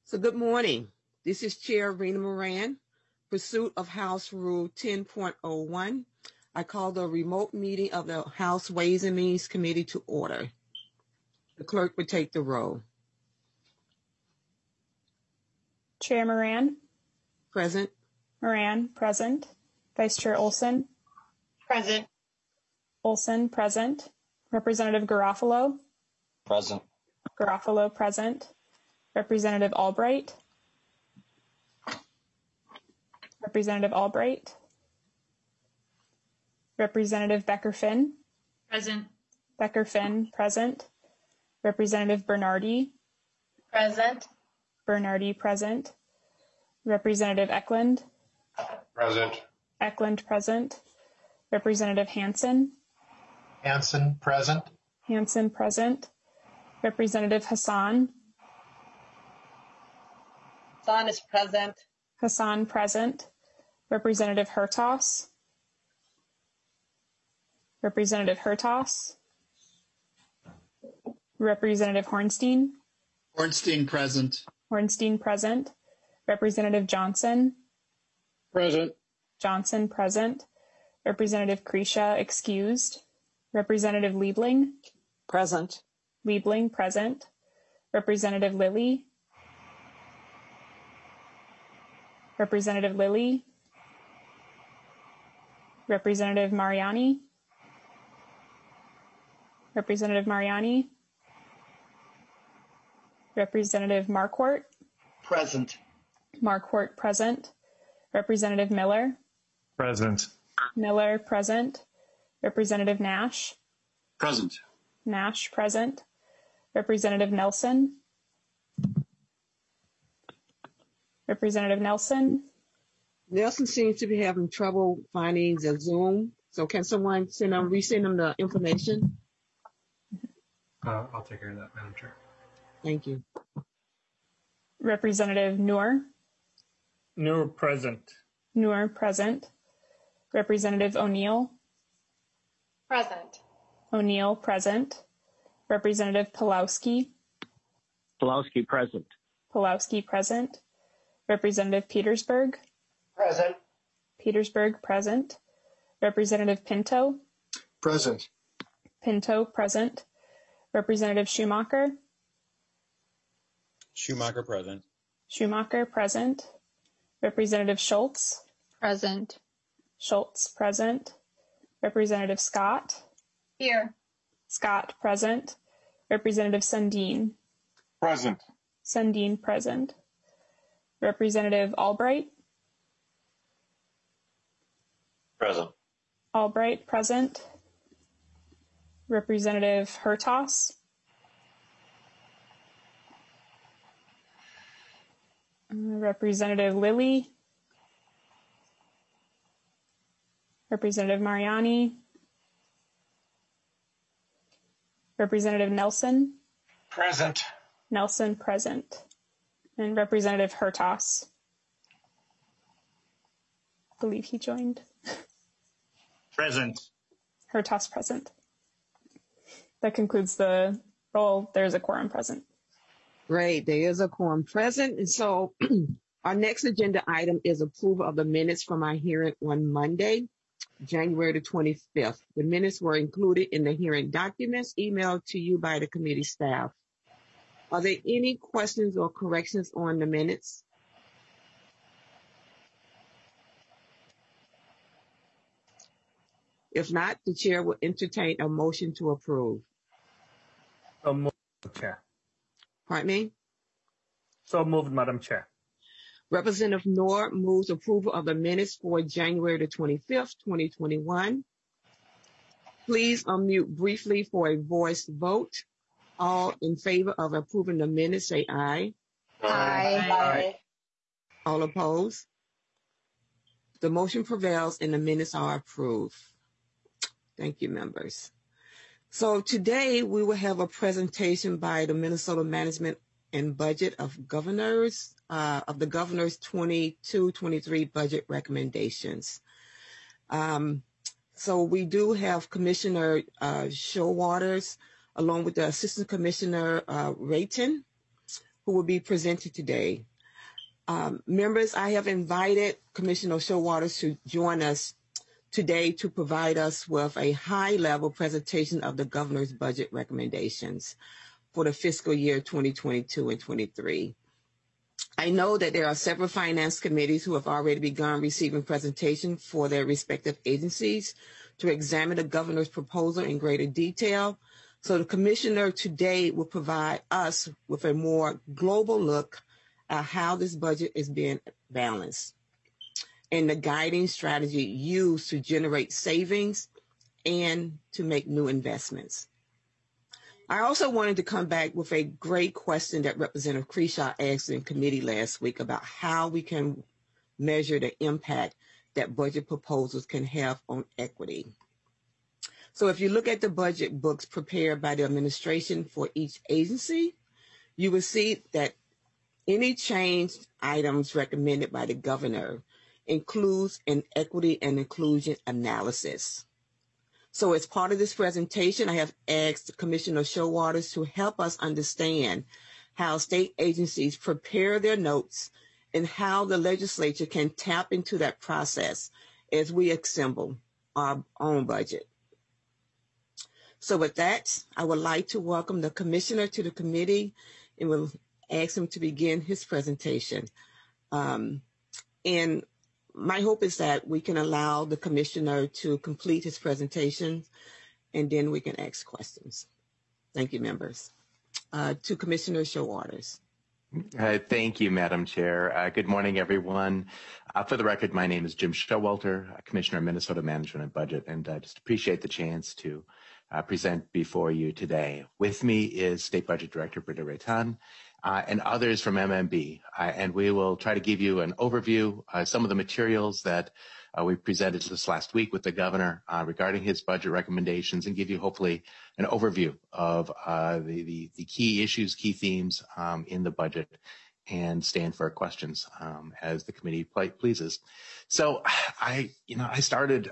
So good morning. This is Chair Rena Moran. Pursuit of House Rule 10.01, I call the remote meeting of the House Ways and Means Committee to order. The clerk would take the roll. Chair Moran. Present. Moran, present. Vice Chair Olson. Present. Olson, present. Representative Garofalo. Present. Garofalo, present. Representative Albright. Representative Albright. Representative Becker-Finn. Present. Becker-Finn, present. Representative Bernardi. Present. Bernardi, present. Representative Eklund. Present. Eklund, present. Representative Hansen. Hansen, present. Hansen, present. Representative Hassan. Hassan is present. Hassan, present. Representative Hertaus. Representative Hertaus. Representative Hornstein. Hornstein, present. Hornstein, present. Representative Johnson. Present. Johnson, present. Representative Kresha, excused. Representative Liebling. Present. Liebling, present. Representative Lilly. Representative Lilly. Representative Mariani. Representative Mariani. Representative Marquardt. Present. Marquardt, present. Representative Miller. Present. Miller, present. Representative Nash. Present. Nash, present. Representative Nelson. Representative Nelson. Nelson seems to be having trouble finding the Zoom. So can someone resend them the information? I'll take care of that, Madam Chair. Thank you. Representative Noor. No, present. Noor, present. Representative O'Neill. Present. O'Neill, present. Representative Pulowski. Pulowski, present. Pulowski, present. Representative Petersburg. Present. Petersburg, present. Representative Pinto. Present. Pinto, present. Representative Schumacher. Schumacher, present. Schumacher, present. Representative Schultz. Present. Schultz, present. Representative Scott. Here. Scott, present. Representative Sundin. Present. Sundin, present. Representative Albright. Present. Albright, present. Representative Hertaus. Representative Lilly. Representative Mariani. Representative Nelson. Present. Nelson, present. And Representative Hertaus. I believe he joined. Present. Hertaus, present. That concludes the roll. There's a quorum present. Great. There is a quorum present. And so our next agenda item is approval of the minutes from our hearing on Monday, January the 25th. The minutes were included in the hearing documents emailed to you by the committee staff. Are there any questions or corrections on the minutes? If not, the chair will entertain a motion to approve. So moved, Madam Chair. Pardon me? So moved, Madam Chair. Representative Noor moves approval of the minutes for January the 25th, 2021. Please unmute briefly for a voice vote. All in favor of approving the minutes, say aye. Aye. All opposed? The motion prevails and the minutes are approved. Thank you, members. So today we will have a presentation by the Minnesota Management and Budget of Governors, of the Governor's 22-23 budget recommendations. So we do have Commissioner Showalters along with the Assistant Commissioner Rayton, who will be presented today. Members, I have invited Commissioner Showalter to join us today to provide us with a high-level presentation of the governor's budget recommendations for the fiscal year 2022 and 23. I know that there are several finance committees who have already begun receiving presentations for their respective agencies to examine the governor's proposal in greater detail. So the commissioner today will provide us with a more global look at how this budget is being balanced and the guiding strategy used to generate savings and to make new investments. I also wanted to come back with a great question that Representative Creshaw asked in committee last week about how we can measure the impact that budget proposals can have on equity. So if you look at the budget books prepared by the administration for each agency, you will see that any changed items recommended by the governor includes an equity and inclusion analysis. So as part of this presentation, I have asked Commissioner Showalter to help us understand how state agencies prepare their notes and how the legislature can tap into that process as we assemble our own budget. So with that, I would like to welcome the commissioner to the committee and will ask him to begin his presentation. And my hope is that we can allow the commissioner to complete his presentation and then we can ask questions. Thank you, members. To Commissioner Showalter. Thank you, Madam Chair. Good morning, everyone. For the record, my name is Jim Showalter, Commissioner of Minnesota Management and Budget, and I just appreciate the chance to present before you today. With me is State Budget Director Britta Raytan, and others from MMB, and we will try to give you an overview, some of the materials that we presented this last week with the governor regarding his budget recommendations, and give you hopefully an overview of the key issues, key themes in the budget, and stand for questions as the committee pleases. So I started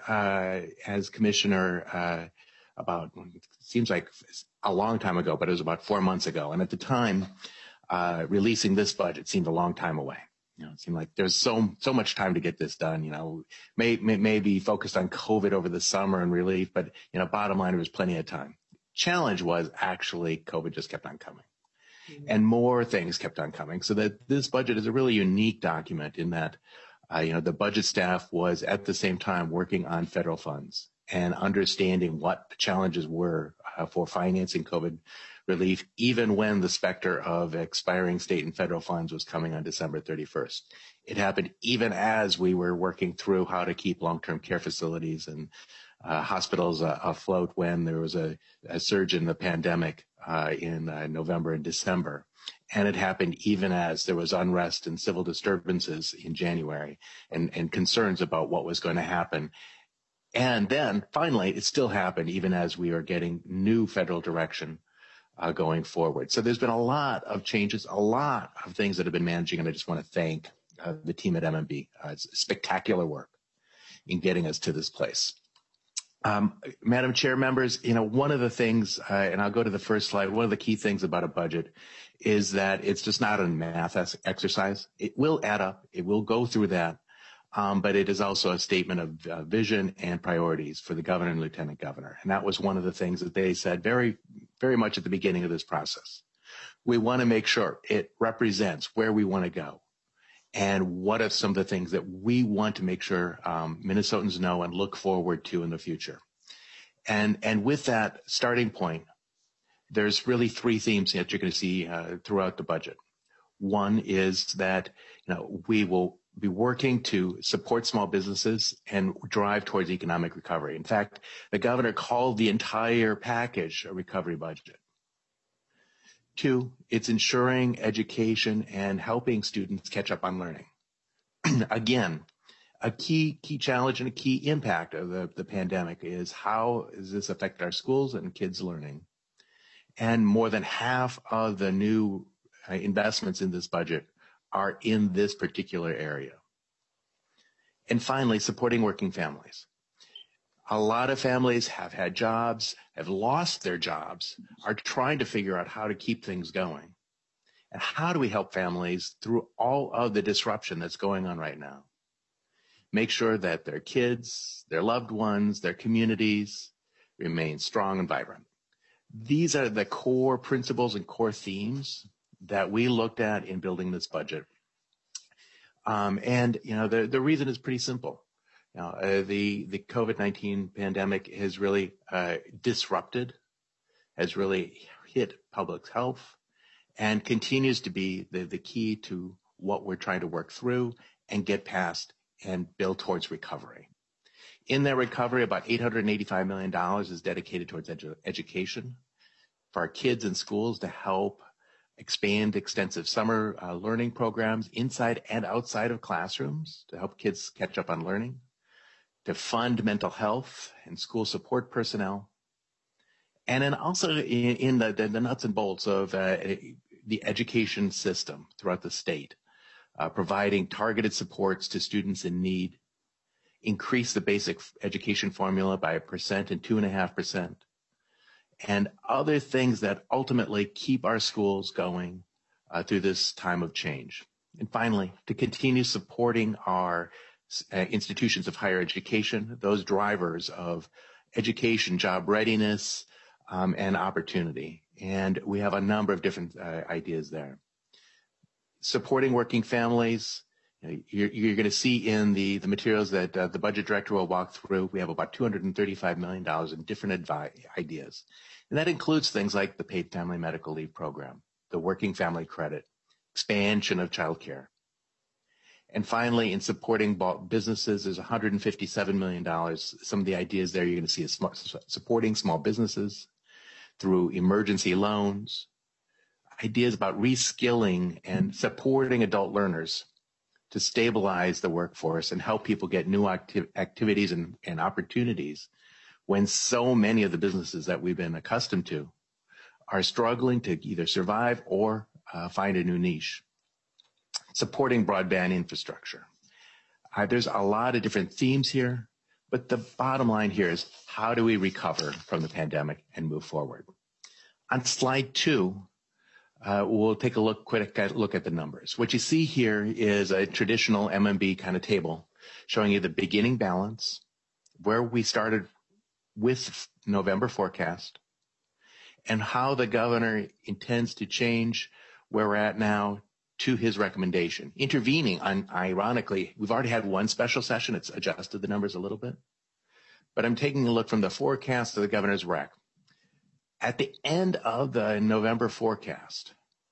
as commissioner about, seems like a long time ago, but it was about 4 months ago, and at the time, releasing this budget seemed a long time away. It seemed like there's so much time to get this done. Maybe focused on COVID over the summer and relief, but bottom line, there was plenty of time. Challenge was actually COVID just kept on coming, and more things kept on coming. So that this budget is a really unique document in that, the budget staff was at the same time working on federal funds and understanding what the challenges were for financing COVID relief, even when the specter of expiring state and federal funds was coming on December 31st. It happened even as we were working through how to keep long-term care facilities and hospitals afloat when there was a surge in the pandemic in November and December. And it happened even as there was unrest and civil disturbances in January and concerns about what was going to happen. And then finally, it still happened even as we are getting new federal direction going forward. So there's been a lot of changes, a lot of things that have been managing, and I just want to thank the team at MMB. It's spectacular work in getting us to this place. Madam Chair, members, one of the things, and I'll go to the first slide, one of the key things about a budget is that it's just not a math exercise. It will add up. It will go through that. But it is also a statement of vision and priorities for the governor and lieutenant governor. And that was one of the things that they said very, very much at the beginning of this process. We want to make sure it represents where we want to go and what are some of the things that we want to make sure Minnesotans know and look forward to in the future. And with that starting point, there's really three themes that you're going to see throughout the budget. One is that we will be working to support small businesses and drive towards economic recovery. In fact, the governor called the entire package a recovery budget. Two, it's ensuring education and helping students catch up on learning. Again, a key challenge and a key impact of the pandemic is how does this affect our schools and kids' learning? And more than half of the new investments in this budget are in this particular area. And finally, supporting working families. A lot of families have had jobs, have lost their jobs, are trying to figure out how to keep things going. And how do we help families through all of the disruption that's going on right now? Make sure that their kids, their loved ones, their communities remain strong and vibrant. These are the core principles and core themes that we looked at in building this budget. The reason is pretty simple. The COVID-19 pandemic has really disrupted, has really hit public health, and continues to be the key to what we're trying to work through and get past and build towards recovery. In that recovery, about $885 million is dedicated towards education for our kids in schools to help expand extensive summer learning programs inside and outside of classrooms to help kids catch up on learning, to fund mental health and school support personnel, and then also in the nuts and bolts of the education system throughout the state, providing targeted supports to students in need, increase the basic education formula by 1% and 2.5%, and other things that ultimately keep our schools going through this time of change. And finally, to continue supporting our institutions of higher education, those drivers of education, job readiness, and opportunity. And we have a number of different ideas there. Supporting working families, you're going to see in the materials that the budget director will walk through, we have about $235 million in different ideas. And that includes things like the paid family medical leave program, the working family credit, expansion of childcare. And finally, in supporting businesses, there's $157 million. Some of the ideas there you're going to see is supporting small businesses through emergency loans, ideas about reskilling and supporting adult learners to stabilize the workforce and help people get new activities and opportunities when so many of the businesses that we've been accustomed to are struggling to either survive or find a new niche. Supporting broadband infrastructure. There's a lot of different themes here, but the bottom line here is how do we recover from the pandemic and move forward? On slide 2, we'll take a quick look at the numbers. What you see here is a traditional MMB kind of table showing you the beginning balance, where we started with November forecast, and how the governor intends to change where we're at now to his recommendation. Intervening on, ironically, we've already had one special session. It's adjusted the numbers a little bit. But I'm taking a look from the forecast to the governor's rec. At the end of the November forecast,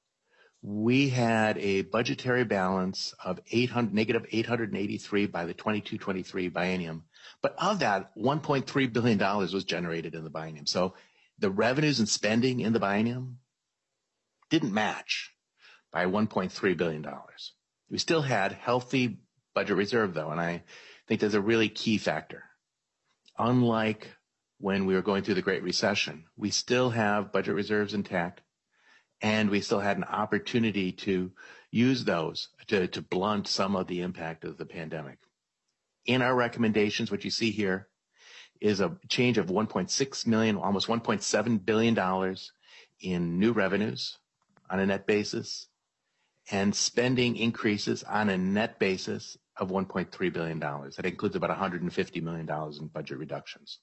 we had a budgetary balance of negative 883 by the 22-23 biennium. But of that, $1.3 billion was generated in the biennium. So the revenues and spending in the biennium didn't match by $1.3 billion. We still had healthy budget reserve, though, and I think that's a really key factor. Unlike when we were going through the Great Recession, we still have budget reserves intact, and we still had an opportunity to use those to blunt some of the impact of the pandemic. In our recommendations, what you see here is a change of 1.6 million, almost $1.7 billion in new revenues on a net basis, and spending increases on a net basis of $1.3 billion. That includes about $150 million in budget reductions.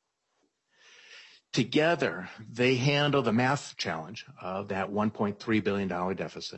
Together, they handle the math challenge of that $1.3 billion deficit,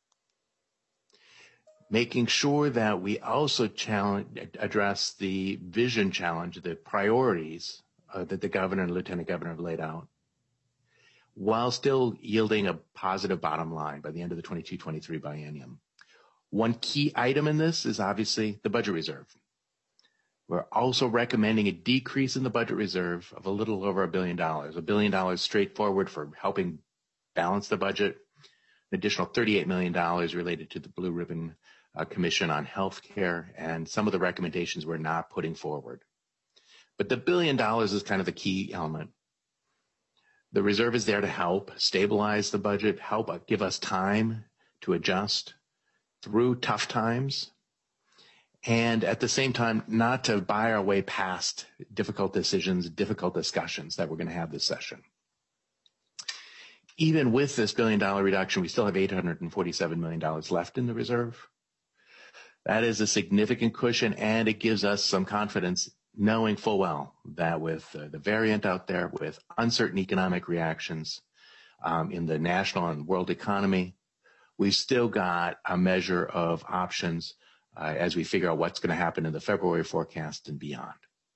making sure that we also address the vision challenge, the priorities that the governor and lieutenant governor have laid out, while still yielding a positive bottom line by the end of the 22-23 biennium. One key item in this is obviously the budget reserve. We're also recommending a decrease in the budget reserve of a little over $1 billion. $1 billion straightforward for helping balance the budget, an additional $38 million related to the Blue Ribbon Commission on Healthcare, and some of the recommendations we're not putting forward. But the $1 billion is kind of the key element. The reserve is there to help stabilize the budget, help give us time to adjust through tough times, and at the same time, not to buy our way past difficult decisions, difficult discussions that we're going to have this session. even with this $1 billion reduction, we still have $847 million left in the reserve. That is a significant cushion, and it gives us some confidence knowing full well that with the variant out there, with uncertain economic reactions in the national and world economy, we've still got a measure of options as we figure out what's going to happen in the February forecast and beyond.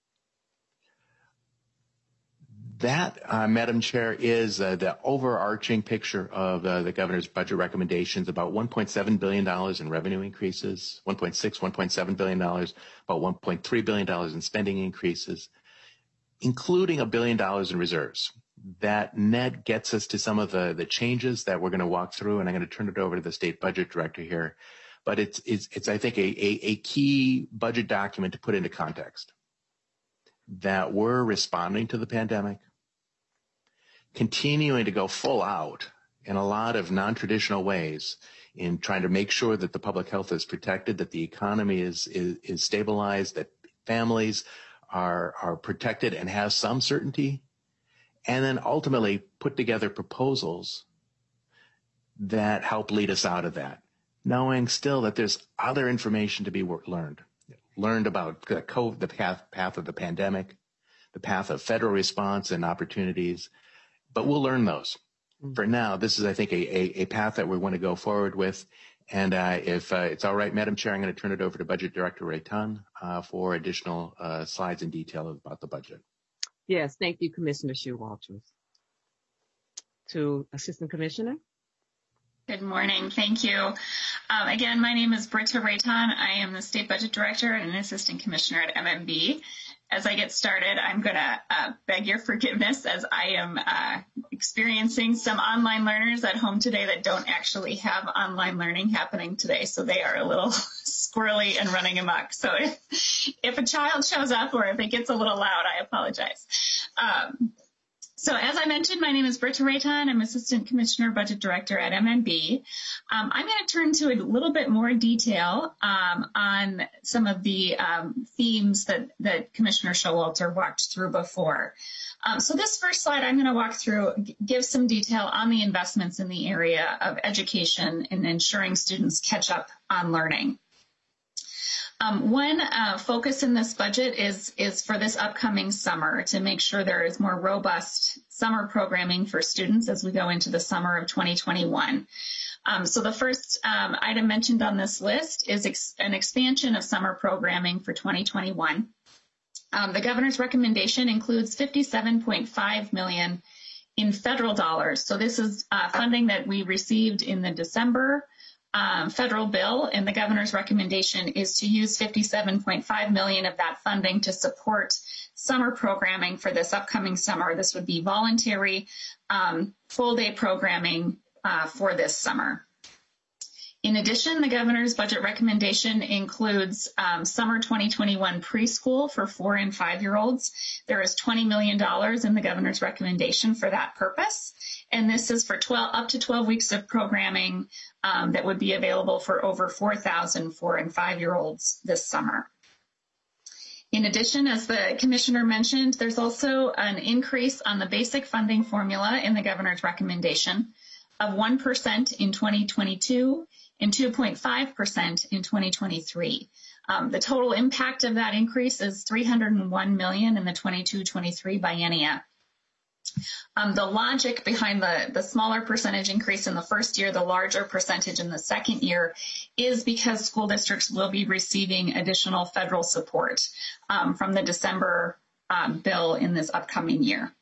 That, Madam Chair, is the overarching picture of the governor's budget recommendations, about $1.7 billion in revenue increases, $1.7 billion, about $1.3 billion in spending increases, including $1 billion in reserves. That net gets us to some of the changes that we're going to walk through, and I'm going to turn it over to the state budget director here. But it's I think, a key budget document to put into context that we're responding to the pandemic, continuing to go full out in a lot of non-traditional ways in trying to make sure that the public health is protected, that the economy is stabilized, that families are protected and have some certainty, and then ultimately put together proposals that help lead us out of that, knowing still that there's other information to be learned about the path of the pandemic, the path of federal response and opportunities. But we'll learn those. For now, this is, I think, a path that we want to go forward with. And if it's all right, Madam Chair, I'm going to turn it over to Budget Director Ray Tunn for additional slides and detail about the budget. Yes, thank you, Commissioner Showalter. To Assistant Commissioner. Good morning. Thank you. Again, my name is Britta Rayton. I am the State Budget Director and an Assistant Commissioner at MMB. As I get started, I'm going to beg your forgiveness as I am experiencing some online learners at home today that don't actually have online learning happening today. So they are a little squirrely and running amok. So if a child shows up or if it gets a little loud, I apologize. So as I mentioned, my name is Britta Rayton. I'm Assistant Commissioner Budget Director at MMB. I'm going to turn to a little bit more detail on some of the themes that Commissioner Showalter walked through before. So this first slide I'm going to walk through gives some detail on the investments in the area of education and ensuring students catch up on learning. One focus in this budget is for this upcoming summer to make sure there is more robust summer programming for students as we go into the summer of 2021. So the first item mentioned on this list is an expansion of summer programming for 2021. The governor's recommendation includes $57.5 million in federal dollars. So this is funding that we received in the December federal bill, and the governor's recommendation is to use $57.5 million of that funding to support summer programming for this upcoming summer. This would be voluntary full-day programming for this summer. In addition, the governor's budget recommendation includes summer 2021 preschool for 4 and 5-year-olds. There is $20 million in the governor's recommendation for that purpose. And this is for up to 12 weeks of programming that would be available for over 4,000 4 and 5-year-olds this summer. In addition, as the commissioner mentioned, there's also an increase on the basic funding formula in the governor's recommendation of 1% in 2022 and 2.5% in 2023. The total impact of that increase is $301 million in the 22-23 biennia. The logic behind the smaller percentage increase in the first year, the larger percentage in the second year, is because school districts will be receiving additional federal support from the December bill in this upcoming year.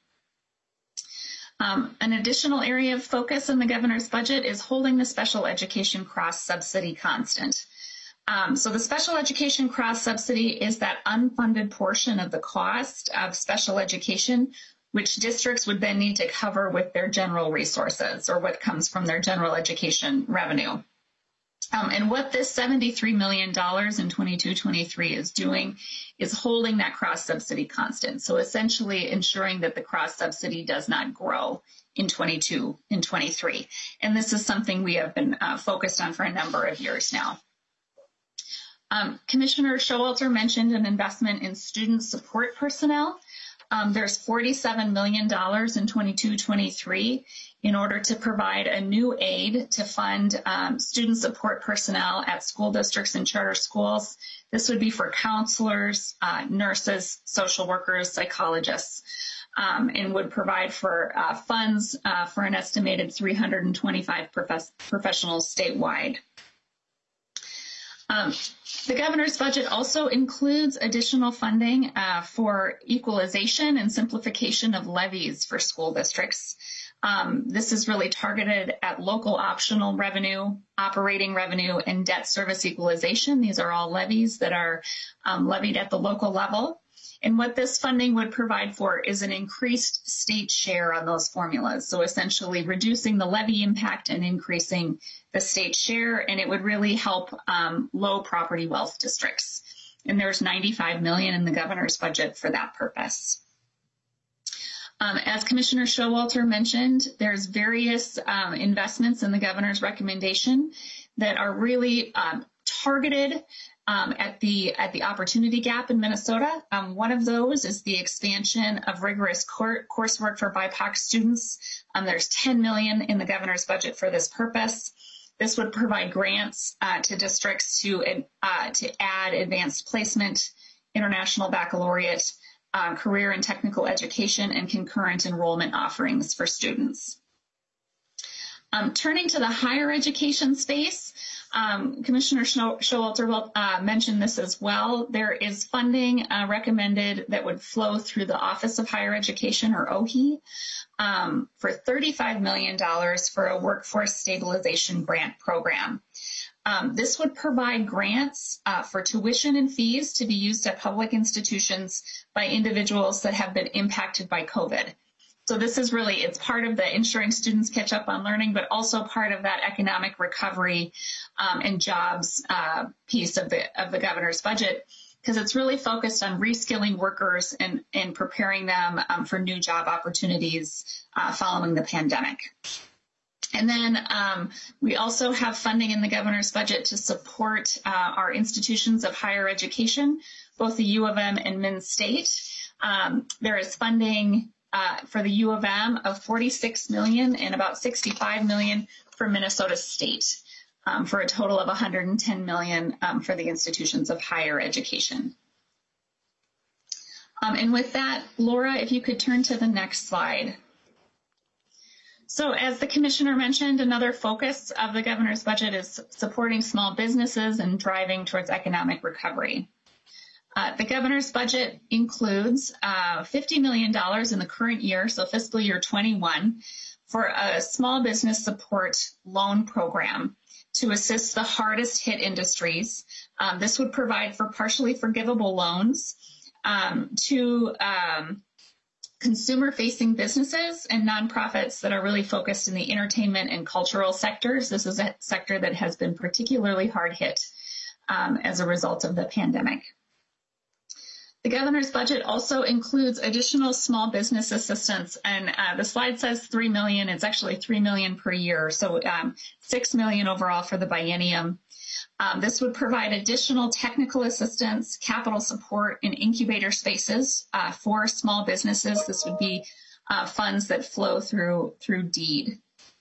An additional area of focus in the governor's budget is holding the special education cross-subsidy constant. So the special education cross-subsidy is that unfunded portion of the cost of special education which districts would then need to cover with their general resources or what comes from their general education revenue. And what this $73 million in 22-23 is doing is holding that cross-subsidy constant. So essentially ensuring that the cross-subsidy does not grow in 22 and 23. And this is something we have been focused on for a number of years now. Commissioner Showalter mentioned an investment in student support personnel. There's $47 million in 22-23 in order to provide a new aid to fund student support personnel at school districts and charter schools. This would be for counselors, nurses, social workers, psychologists, and would provide for funds for an estimated 325 professionals statewide. The governor's budget also includes additional funding for equalization and simplification of levies for school districts. This is really targeted at local optional revenue, operating revenue, and debt service equalization. These are all levies that are levied at the local level. And what this funding would provide for is an increased state share on those formulas. So essentially reducing the levy impact and increasing the state share, and it would really help low property wealth districts. And there's $95 million in the governor's budget for that purpose. As Commissioner Showalter mentioned, there's various investments in the governor's recommendation that are really targeted at the opportunity gap in Minnesota. One of those is the expansion of rigorous coursework for BIPOC students. There's $10 million in the governor's budget for this purpose. This would provide grants to districts to add advanced placement, international baccalaureate, career and technical education, and concurrent enrollment offerings for students. Turning to the higher education space, Commissioner Showalter mentioned this as well. There is funding recommended that would flow through the Office of Higher Education, or OHE, for $35 million for a workforce stabilization grant program. This would provide grants for tuition and fees to be used at public institutions by individuals that have been impacted by COVID. So this is really, it's part of the ensuring students catch up on learning, but also part of that economic recovery and jobs piece of the governor's budget, because it's really focused on reskilling workers and preparing them for new job opportunities following the pandemic. And then we also have funding in the governor's budget to support our institutions of higher education, both the U of M and Minn State. There is funding for the U of M of $46 million and about $65 million for Minnesota State, for a total of $110 million for the institutions of higher education. And with that, Laura, if you could turn to the next slide. So as the commissioner mentioned, another focus of the governor's budget is supporting small businesses and driving towards economic recovery. The governor's budget includes $50 million in the current year, so fiscal year 21, for a small business support loan program to assist the hardest hit industries. This would provide for partially forgivable loans to consumer-facing businesses and nonprofits that are really focused in the entertainment and cultural sectors. This is a sector that has been particularly hard hit as a result of the pandemic. The governor's budget also includes additional small business assistance, and the slide says $3 million. It's actually $3 million per year, so $6 million overall for the biennium. This would provide additional technical assistance, capital support, and incubator spaces for small businesses. This would be funds that flow through DEED.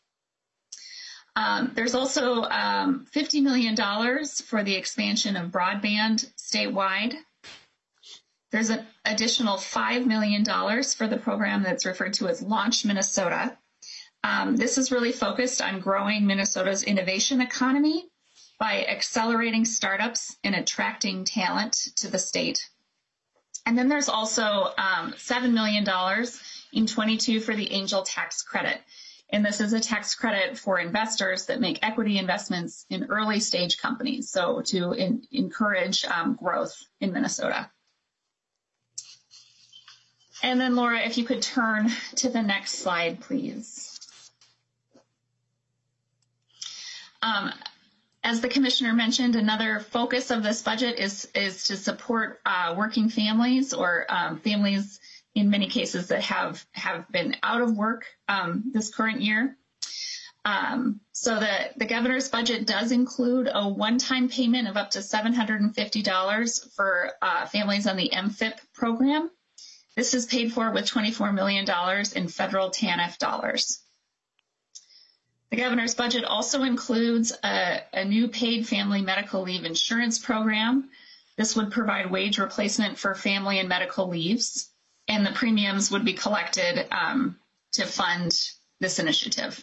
There's also $50 million for the expansion of broadband statewide. There's an additional $5 million for the program that's referred to as Launch Minnesota. This is really focused on growing Minnesota's innovation economy by accelerating startups and attracting talent to the state. And then there's also $7 million in 22 for the Angel Tax Credit. And this is a tax credit for investors that make equity investments in early stage companies, so to encourage growth in Minnesota. And then, Laura, if you could turn to the next slide, please. As the commissioner mentioned, another focus of this budget is to support working families, or families in many cases that have been out of work this current year. So the governor's budget does include a one-time payment of up to $750 for families on the MFIP program. This is paid for with $24 million in federal TANF dollars. The governor's budget also includes a new paid family medical leave insurance program. This would provide wage replacement for family and medical leaves, and the premiums would be collected to fund this initiative.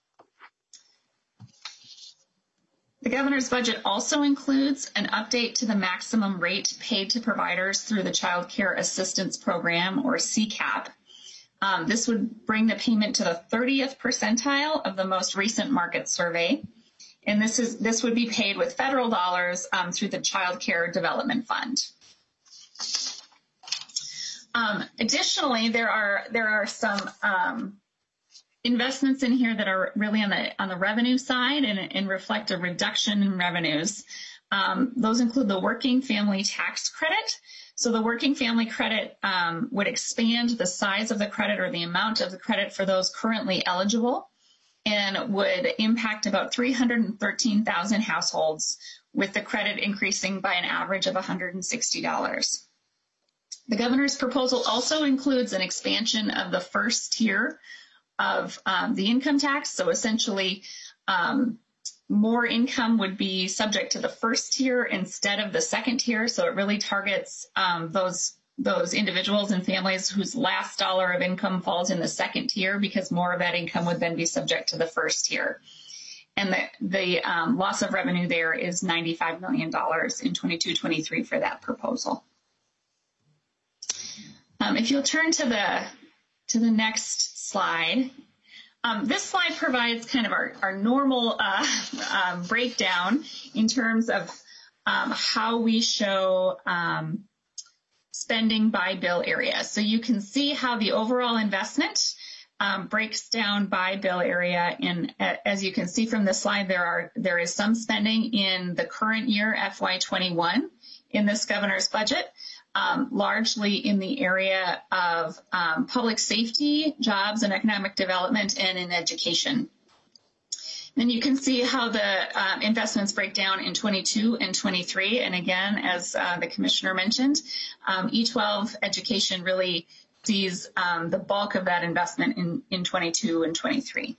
The governor's budget also includes an update to the maximum rate paid to providers through the Child Care Assistance Program, or CCAP. This would bring the payment to the 30th percentile of the most recent market survey. And this would be paid with federal dollars through the Child Care Development Fund. Additionally, there are some investments in here that are really on the revenue side and reflect a reduction in revenues. Those include the working family tax credit. So the working family credit would expand the size of the credit or the amount of the credit for those currently eligible, and would impact about 313,000 households, with the credit increasing by an average of $160. The governor's proposal also includes an expansion of the first tier of the income tax. So essentially, more income would be subject to the first tier instead of the second tier. So it really targets those individuals and families whose last dollar of income falls in the second tier, because more of that income would then be subject to the first tier. And the loss of revenue there is $95 million in 22-23 for that proposal. If you'll turn to the next slide. This slide provides kind of our normal breakdown in terms of how we show spending by bill area. So you can see how the overall investment breaks down by bill area. And as you can see from this slide, there is some spending in the current year, FY21, in this governor's budget. Largely in the area of public safety, jobs and economic development, and in education. Then you can see how the investments break down in 22 and 23. And again, as the commissioner mentioned, E12 education really sees the bulk of that investment in 22 and 23.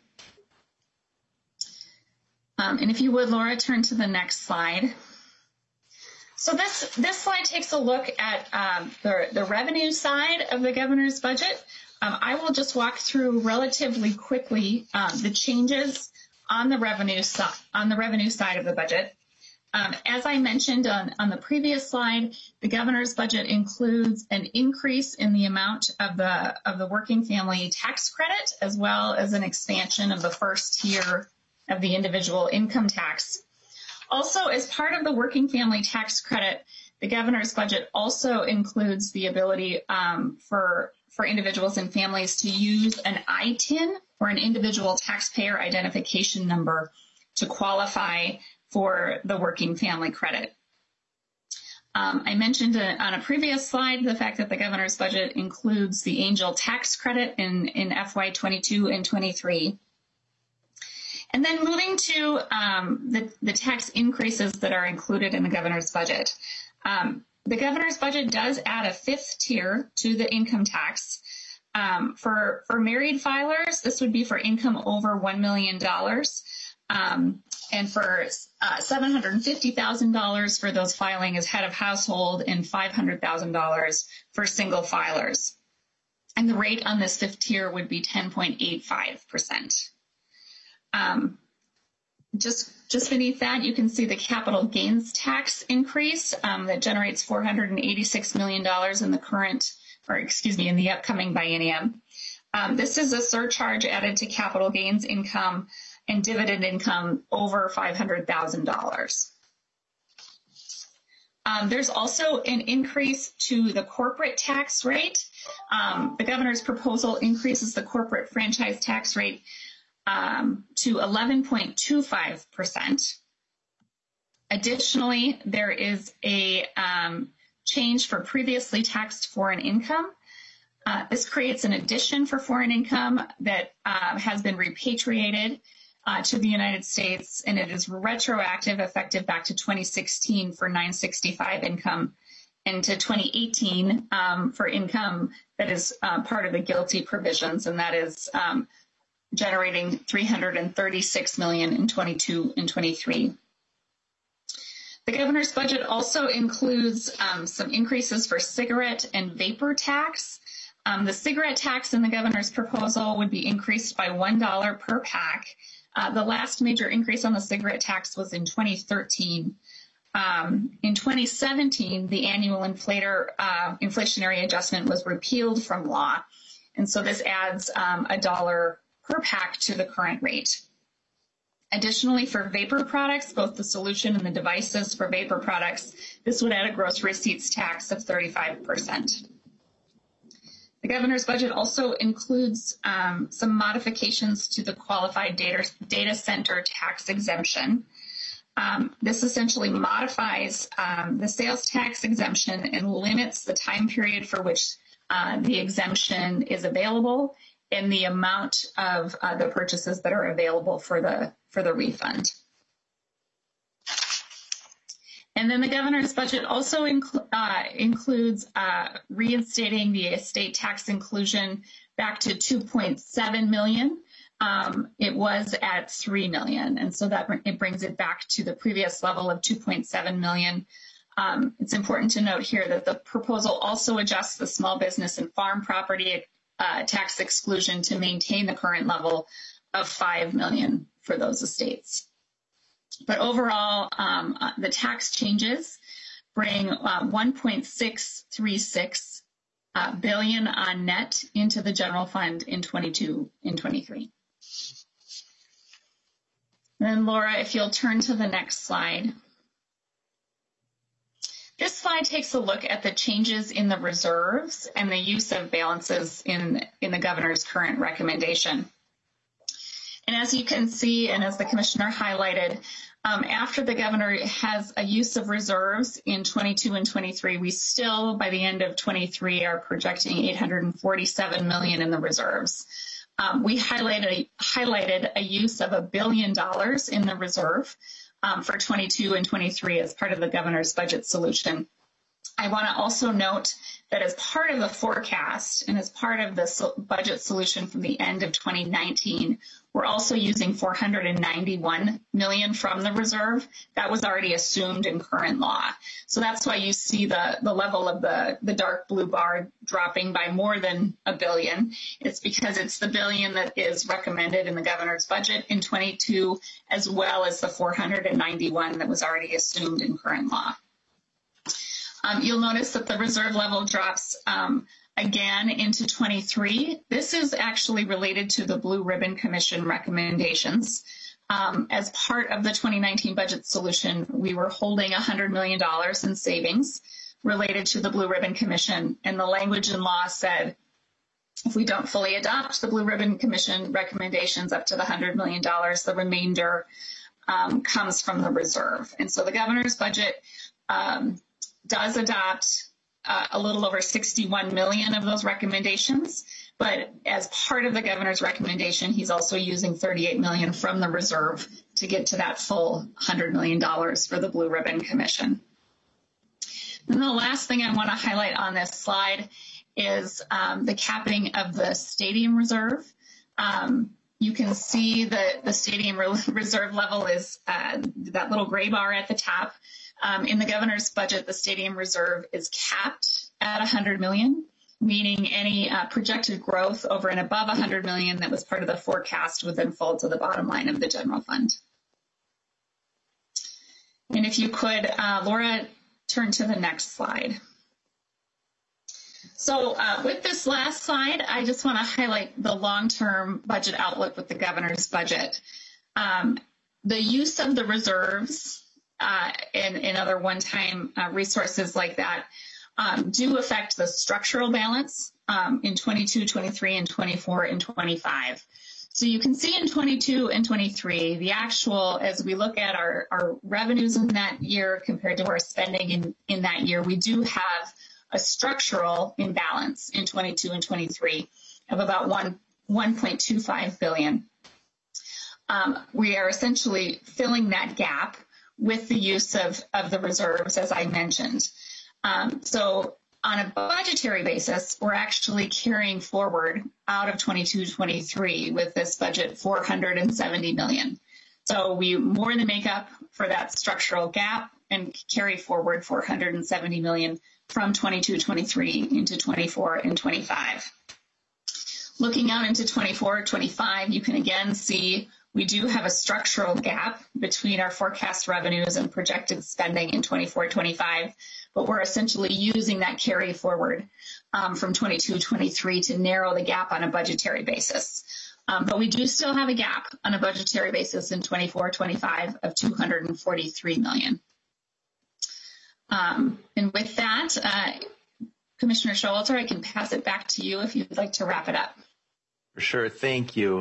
And if you would, Laura, turn to the next slide. So this slide takes a look at the revenue side of the governor's budget. I will just walk through relatively quickly the changes on the revenue side of the budget. As I mentioned on the previous slide, the governor's budget includes an increase in the amount of the working family tax credit, as well as an expansion of the first tier of the individual income tax. Also, as part of the working family tax credit, the governor's budget also includes the ability for individuals and families to use an ITIN, or an individual taxpayer identification number, to qualify for the working family credit. I mentioned on a previous slide the fact that the governor's budget includes the Angel tax credit in FY22 and 23. And then moving to the tax increases that are included in the governor's budget. The governor's budget does add a fifth tier to the income tax. For married filers, this would be for income over $1 million. And for $750,000 for those filing as head of household, and $500,000 for single filers. And the rate on this fifth tier would be 10.85%. Just beneath that, you can see the capital gains tax increase that generates $486 million in the current, in the upcoming biennium. This is a surcharge added to capital gains income and dividend income over $500,000. There's also an increase to the corporate tax rate. The governor's proposal increases the corporate franchise tax rate to 11.25%. Additionally, there is a change for previously taxed foreign income. This creates an addition for foreign income that has been repatriated to the United States, and it is retroactive, effective back to 2016 for 965 income, and to 2018 for income that is part of the GILTI provisions, and that is generating $336 million in 22 and 23. The governor's budget also includes some increases for cigarette and vapor tax. The cigarette tax in the governor's proposal would be increased by $1 per pack. The last major increase on the cigarette tax was in 2013. In 2017, the annual inflationary adjustment was repealed from law. And so this adds $1 per pack to the current rate. Additionally, for vapor products, both the solution and the devices for vapor products, this would add a gross receipts tax of 35%. The governor's budget also includes some modifications to the qualified data center tax exemption. This essentially modifies the sales tax exemption and limits the time period for which the exemption is available and the amount of the purchases that are available for the refund. And then the governor's budget also includes reinstating the estate tax inclusion back to $2.7 million. It was at $3 million, and so that it brings it back to the previous level of $2.7 million. It's important to note here that the proposal also adjusts the small business and farm property tax exclusion to maintain the current level of $5 million for those estates. But overall, the tax changes bring $1.636 billion on net into the general fund in 22 and 23. Then Laura, if you'll turn to the next slide. This slide takes a look at the changes in the reserves and the use of balances in the governor's current recommendation. And as you can see, and as the commissioner highlighted, after the governor has a use of reserves in 22 and 23, we still, by the end of 23, are projecting $847 million in the reserves. We highlighted a use of $1 billion in the reserve for 22 and 23 as part of the governor's budget solution. I want to also note that as part of the forecast and as part of the budget solution from the end of 2019, we're also using $491 million from the reserve. That was already assumed in current law. So that's why you see the level of the dark blue bar dropping by more than $1 billion. It's because it's the $1 billion that is recommended in the governor's budget in 22, as well as the $491 that was already assumed in current law. You'll notice that the reserve level drops again into 23. This is actually related to the Blue Ribbon Commission recommendations. As part of the 2019 budget solution, we were holding $100 million in savings related to the Blue Ribbon Commission, and the language in law said if we don't fully adopt the Blue Ribbon Commission recommendations up to the $100 million, the remainder comes from the reserve. And so the governor's budget does adopt a little over 61 million of those recommendations, but as part of the governor's recommendation, he's also using 38 million from the reserve to get to that full $100 million for the Blue Ribbon Commission. And the last thing I want to highlight on this slide is the capping of the stadium reserve. You can see that the stadium reserve level is that little gray bar at the top. In the governor's budget, the stadium reserve is capped at $100 million, meaning any projected growth over and above $100 million that was part of the forecast would then fall to the bottom line of the general fund. And if you could, Laura, turn to the next slide. So with this last slide, I just want to highlight the long-term budget outlook with the governor's budget. The use of the reserves and other one-time resources like that do affect the structural balance in 22, 23, and 24, and 25. So you can see in 22 and 23, the actual, as we look at our revenues in that year compared to our spending in that year, we do have a structural imbalance in 22 and 23 of about $1.25 billion. We are essentially filling that gap with the use of the reserves, as I mentioned. So On a budgetary basis, we're actually carrying forward out of 22-23 with this budget $470 million. So we more than make up for that structural gap and carry forward $470 million from 22-23 into 24 and 25. Looking out into 24-25, you can again see we do have a structural gap between our forecast revenues and projected spending in 24-25, but we're essentially using that carry forward from 22-23 to narrow the gap on a budgetary basis. But we do still have a gap on a budgetary basis in 24-25 of $243 million. And with that, Commissioner Showalter, I can pass it back to you if you'd like to wrap it up. For sure. Thank you.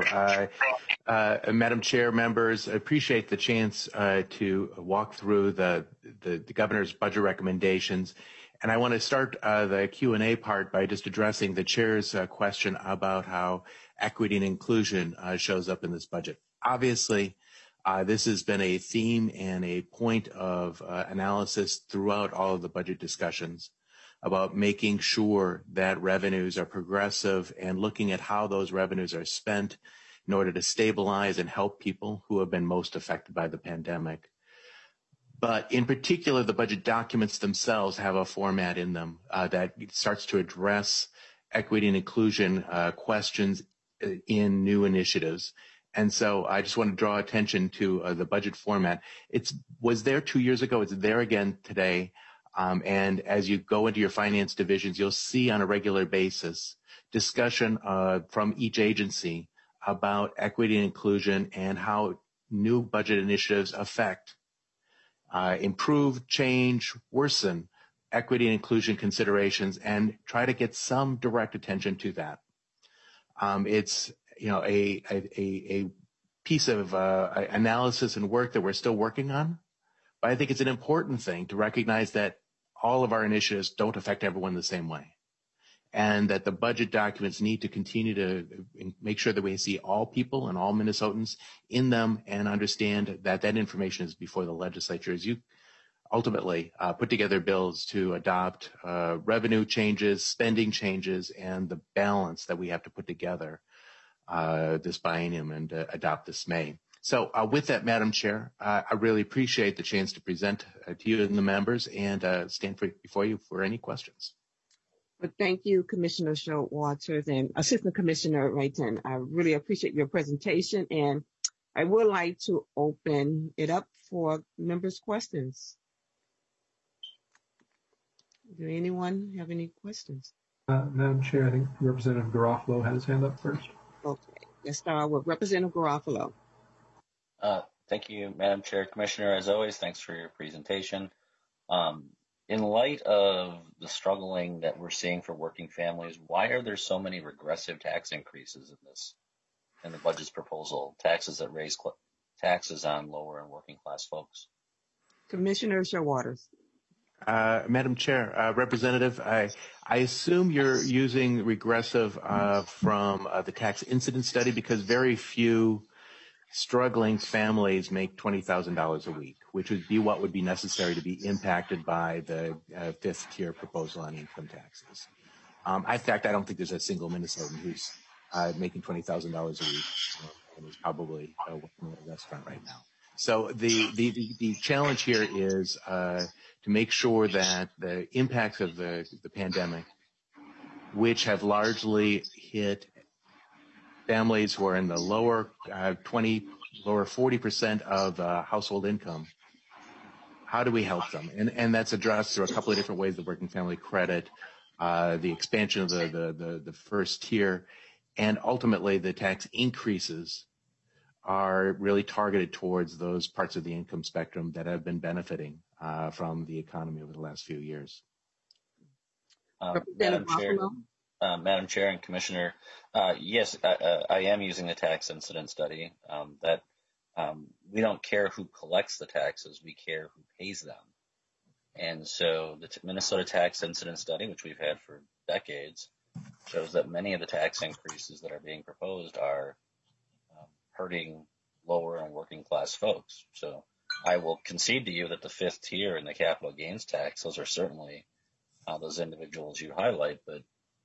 Madam Chair, members, I appreciate the chance to walk through the governor's budget recommendations. And I want to start the Q&A part by just addressing the chair's question about how equity and inclusion shows up in this budget. Obviously, this has been a theme and a point of analysis throughout all of the budget discussions about making sure that revenues are progressive and looking at how those revenues are spent in order to stabilize and help people who have been most affected by the pandemic. But in particular, the budget documents themselves have a format in them that starts to address equity and inclusion questions in new initiatives. And so I just want to draw attention to the budget format. It was there 2 years ago. It's there again today. And as you go into your finance divisions, you'll see on a regular basis discussion from each agency about equity and inclusion and how new budget initiatives affect, improve, change, worsen equity and inclusion considerations, and try to get some direct attention to that. It's a piece of analysis and work that we're still working on, but I think it's an important thing to recognize that all of our initiatives don't affect everyone the same way, and that the budget documents need to continue to make sure that we see all people and all Minnesotans in them and understand that that information is before the legislature as you ultimately put together bills to adopt revenue changes, spending changes, and the balance that we have to put together this biennium and adopt this May. So with that, Madam Chair, I really appreciate the chance to present to you and the members and stand before you for any questions. Well, thank you, Commissioner Showalter and Assistant Commissioner Rayton. I really appreciate your presentation, and I would like to open it up for members' questions. Do anyone have any questions? Madam Chair, I think Representative Garofalo had his hand up first. Okay, let's start with Representative Garofalo. Thank you, Madam Chair. Commissioner, as always, thanks for your presentation. In light of the struggling that we're seeing for working families, why are there so many regressive tax increases in the budget's proposal, taxes that raise taxes on lower and working class folks? Commissioner Showalter. Madam Chair, Representative, I assume you're using regressive from the tax incident study because very few struggling families make $20,000 a week, which would be what would be necessary to be impacted by the fifth tier proposal on income taxes. In fact, I don't think there's a single Minnesotan who's making $20,000 a week and is probably working at a restaurant right now. So the challenge here is to make sure that the impacts of the pandemic, which have largely hit families who are in the lower 40% of household income, how do we help them? And that's addressed through a couple of different ways: the working family credit, the expansion of the first tier, and ultimately the tax increases are really targeted towards those parts of the income spectrum that have been benefiting from the economy over the last few years. Madam Chair and Commissioner, yes, I am using the tax incident study. That we don't care who collects the taxes, we care who pays them. And so the Minnesota tax incident study, which we've had for decades, shows that many of the tax increases that are being proposed are hurting lower and working class folks. So I will concede to you that the fifth tier and the capital gains tax, those are certainly those individuals you highlight. But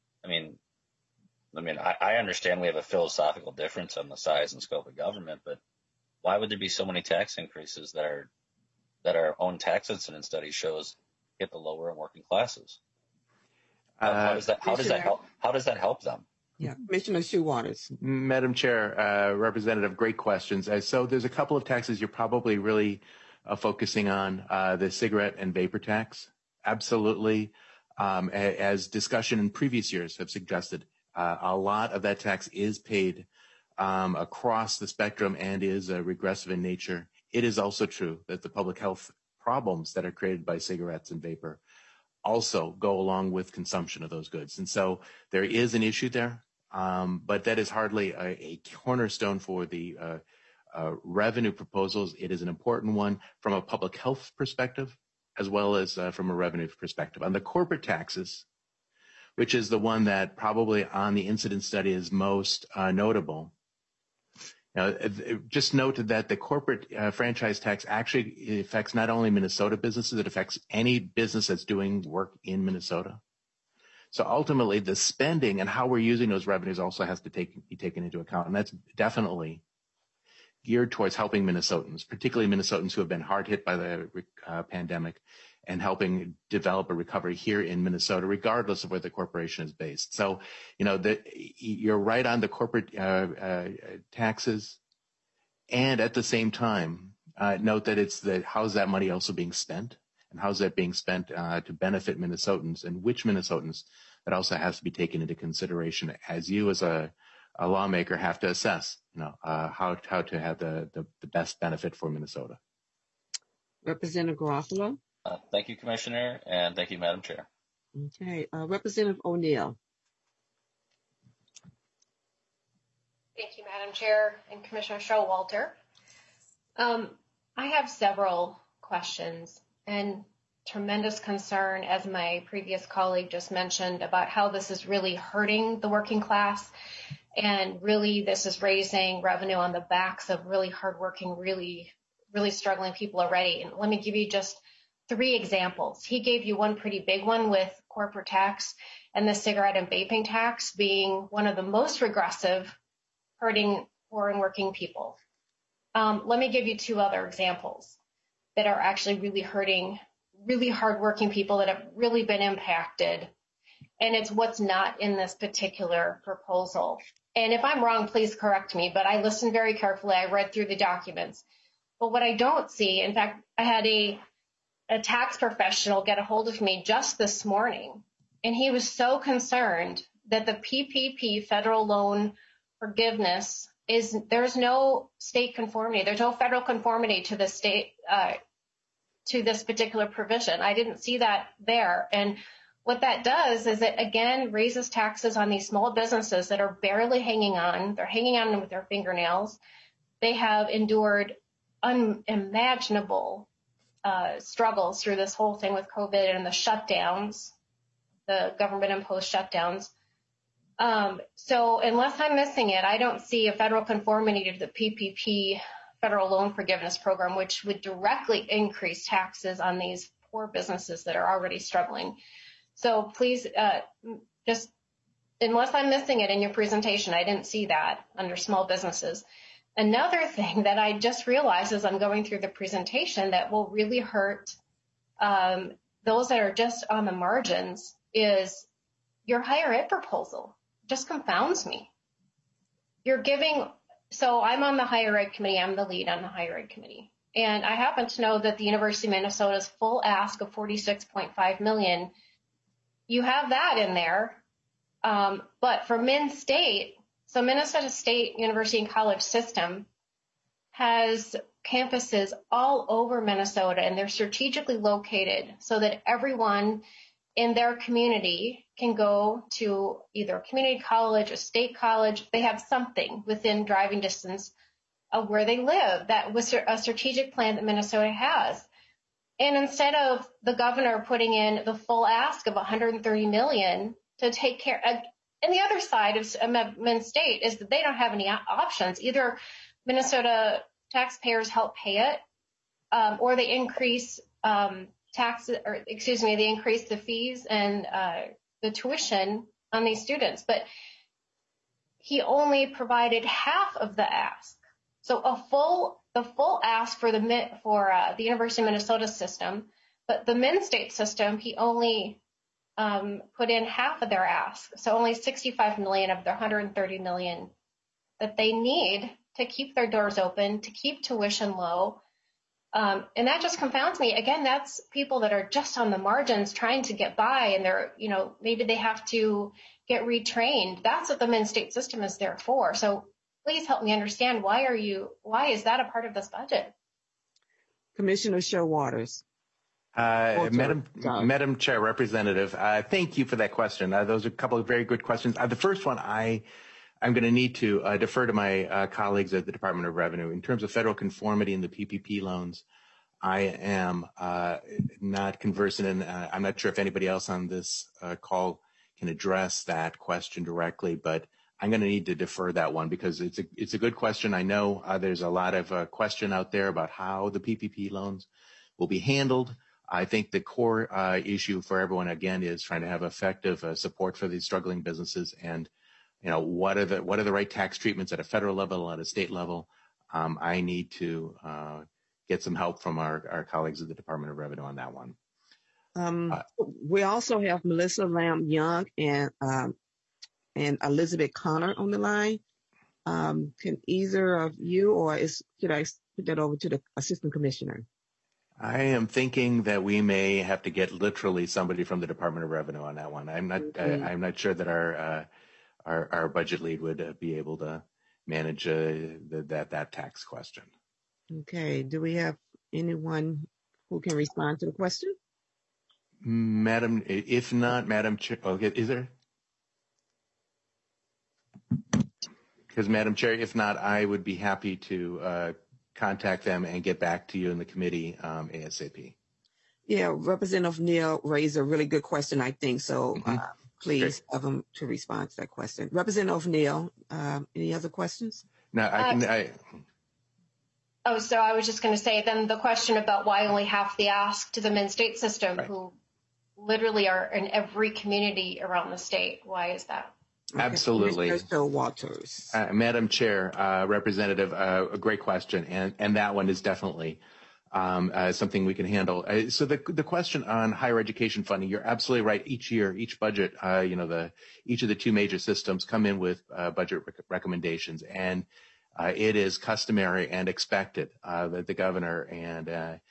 I understand we have a philosophical difference on the size and scope of government, but why would there be so many tax increases that our own tax incidence study shows hit the lower and working classes? How does that help them? Yeah, Commissioner Shewaters. Madam Chair, Representative, great questions. So there's a couple of taxes you're probably really focusing on, the cigarette and vapor tax. Absolutely. As discussion in previous years have suggested, a lot of that tax is paid across the spectrum and is regressive in nature. It is also true that the public health problems that are created by cigarettes and vapor also go along with consumption of those goods. And so there is an issue there, but that is hardly a cornerstone for the revenue proposals. It is an important one from a public health perspective, as well as from a revenue perspective. On the corporate taxes, which is the one that probably on the incident study is most notable, just note that the corporate franchise tax actually affects not only Minnesota businesses, it affects any business that's doing work in Minnesota. So ultimately, the spending and how we're using those revenues also has to be taken into account. And that's definitely geared towards helping Minnesotans, particularly Minnesotans who have been hard hit by the pandemic, and helping develop a recovery here in Minnesota, regardless of where the corporation is based. So, you're right on the corporate taxes, and at the same time, note that it's how's that money also being spent, and how's that being spent to benefit Minnesotans, and which Minnesotans. That also has to be taken into consideration as you, as a lawmaker, have to assess, how to have the best benefit for Minnesota. Representative Garofalo. Thank you, Commissioner, and thank you, Madam Chair. Okay, Representative O'Neill. Thank you, Madam Chair and Commissioner Showalter. I have several questions and tremendous concern, as my previous colleague just mentioned, about how this is really hurting the working class. And really, this is raising revenue on the backs of really hardworking, really, really struggling people already. And let me give you just 3 examples. He gave you one pretty big one with corporate tax and the cigarette and vaping tax being one of the most regressive, hurting poor and working people. Let me give you 2 other examples that are actually really hurting really hardworking people that have really been impacted. And it's what's not in this particular proposal. And if I'm wrong, please correct me, but I listened very carefully. I read through the documents. But what I don't see, in fact, I had a tax professional get a hold of me just this morning, and he was so concerned that the PPP federal loan forgiveness there's no state conformity. There's no federal conformity to the state, to this particular provision. I didn't see that there. And what that does is it, again, raises taxes on these small businesses that are barely hanging on. They're hanging on with their fingernails. They have endured unimaginable struggles through this whole thing with COVID and the shutdowns, the government-imposed shutdowns. So unless I'm missing it, I don't see a federal conformity to the PPP federal loan forgiveness program, which would directly increase taxes on these poor businesses that are already struggling. So please, just unless I'm missing it in your presentation, I didn't see that under small businesses. Another thing that I just realized as I'm going through the presentation that will really hurt those that are just on the margins is your higher ed proposal. Just confounds me. You're giving, so I'm on the higher ed committee. I'm the lead on the higher ed committee. And I happen to know that the University of Minnesota's full ask of $46.5 million, you have that in there. But for Min State, so Minnesota State University and College System has campuses all over Minnesota, and they're strategically located so that everyone in their community can go to either a community college, a state college. They have something within driving distance of where they live. That was a strategic plan that Minnesota has. And instead of the governor putting in the full ask of $130 million to take care, and the other side of Min State is that they don't have any options. Either Minnesota taxpayers help pay it, or they increase taxes, or excuse me, they increased the fees and the tuition on these students, but he only provided half of the ask. So the full ask for the University of Minnesota system, but the Min State system, he only put in half of their ask. So only $65 million of their $130 million that they need to keep their doors open, to keep tuition low. And that just confounds me. Again, that's people that are just on the margins trying to get by, and they're, maybe they have to get retrained. That's what the Min State system is there for. So please help me understand, why is that a part of this budget? Commissioner Showalter. Madam Chair, Representative, thank you for that question. Those are a couple of very good questions. The first one, I'm going to need to defer to my colleagues at the Department of Revenue. In terms of federal conformity in the PPP loans, I am not conversant in, I'm not sure if anybody else on this call can address that question directly, but I'm going to need to defer that one because it's a good question. I know there's a lot of question out there about how the PPP loans will be handled. I think the core issue for everyone, again, is trying to have effective support for these struggling businesses, and what are the right tax treatments at a federal level, at a state level. I need to get some help from our colleagues at the Department of Revenue on that one. We also have Melissa Lamb Young and Elizabeth Connor on the line. Can either of you, or should I put that over to the Assistant Commissioner? I am thinking that we may have to get literally somebody from the Department of Revenue on that one. I'm not sure that our budget lead would be able to manage that tax question. Okay. Do we have anyone who can respond to the question? Madam, if not, Madam Chair, okay, is there? Because Madam Chair, if not, I would be happy to contact them and get back to you in the committee ASAP. Yeah, Representative Neal raised a really good question, I think. So please have him to respond to that question. Representative Neal, any other questions? No, so I was just going to say then the question about why only half the ask to the Min State system, right, who literally are in every community around the state. Why is that? Absolutely. Showalter. Madam Chair, Representative, a great question, and that one is definitely something we can handle. So the question on higher education funding, you're absolutely right. Each year, each budget, each of the two major systems come in with budget recommendations, and it is customary and expected that the governor and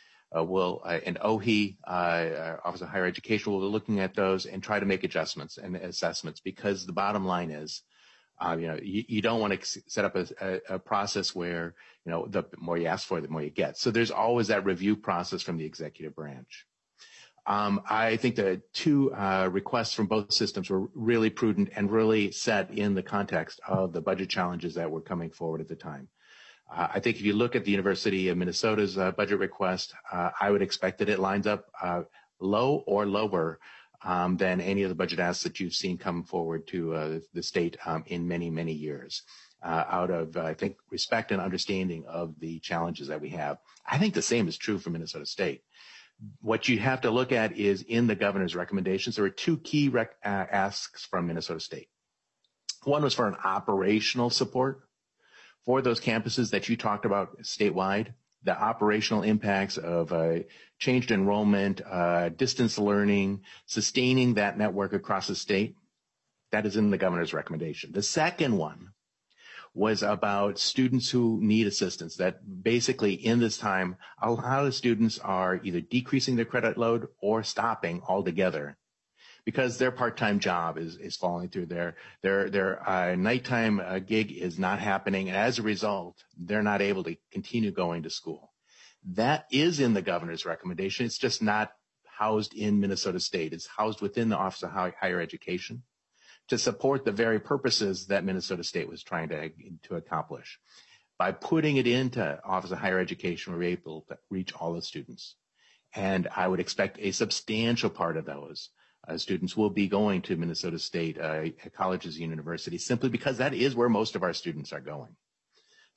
OHE, Office of Higher Education, will be looking at those and try to make adjustments and assessments, because the bottom line is, you don't want to set up a process where, the more you ask for, the more you get. So there's always that review process from the executive branch. I think the two requests from both systems were really prudent and really set in the context of the budget challenges that were coming forward at the time. I think if you look at the University of Minnesota's budget request, I would expect that it lines up low or lower than any of the budget asks that you've seen come forward to the state in many, many years, out of, I think, respect and understanding of the challenges that we have. I think the same is true for Minnesota State. What you have to look at is in the governor's recommendations, there were two key asks from Minnesota State. One was for an operational support for those campuses that you talked about statewide, the operational impacts of changed enrollment, distance learning, sustaining that network across the state. That is in the governor's recommendation. The second one was about students who need assistance, that basically in this time, a lot of students are either decreasing their credit load or stopping altogether because their part-time job is falling through. Their nighttime gig is not happening, and as a result, they're not able to continue going to school. That is in the governor's recommendation. It's just not housed in Minnesota State. It's housed within the Office of Higher Education to support the very purposes that Minnesota State was trying to accomplish. By putting it into Office of Higher Education, we're able to reach all the students. And I would expect a substantial part of those students will be going to Minnesota State colleges and universities, simply because that is where most of our students are going.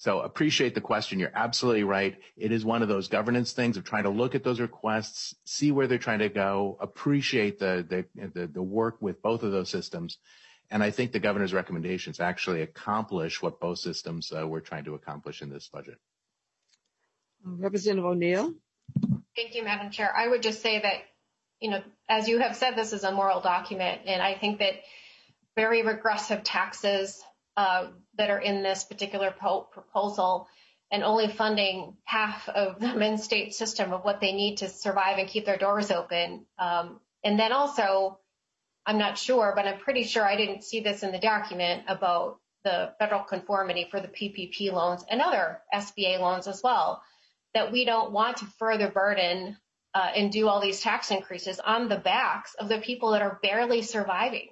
So appreciate the question. You're absolutely right. It is one of those governance things of trying to look at those requests, see where they're trying to go, appreciate the work with both of those systems. And I think the governor's recommendations actually accomplish what both systems were trying to accomplish in this budget. Representative O'Neill. Thank you, Madam Chair. I would just say that, as you have said, this is a moral document, and I think that very regressive taxes that are in this particular proposal and only funding half of the in-state system of what they need to survive and keep their doors open. And then also, I'm not sure, but I'm pretty sure I didn't see this in the document about the federal conformity for the PPP loans and other SBA loans as well, that we don't want to further burden and do all these tax increases on the backs of the people that are barely surviving.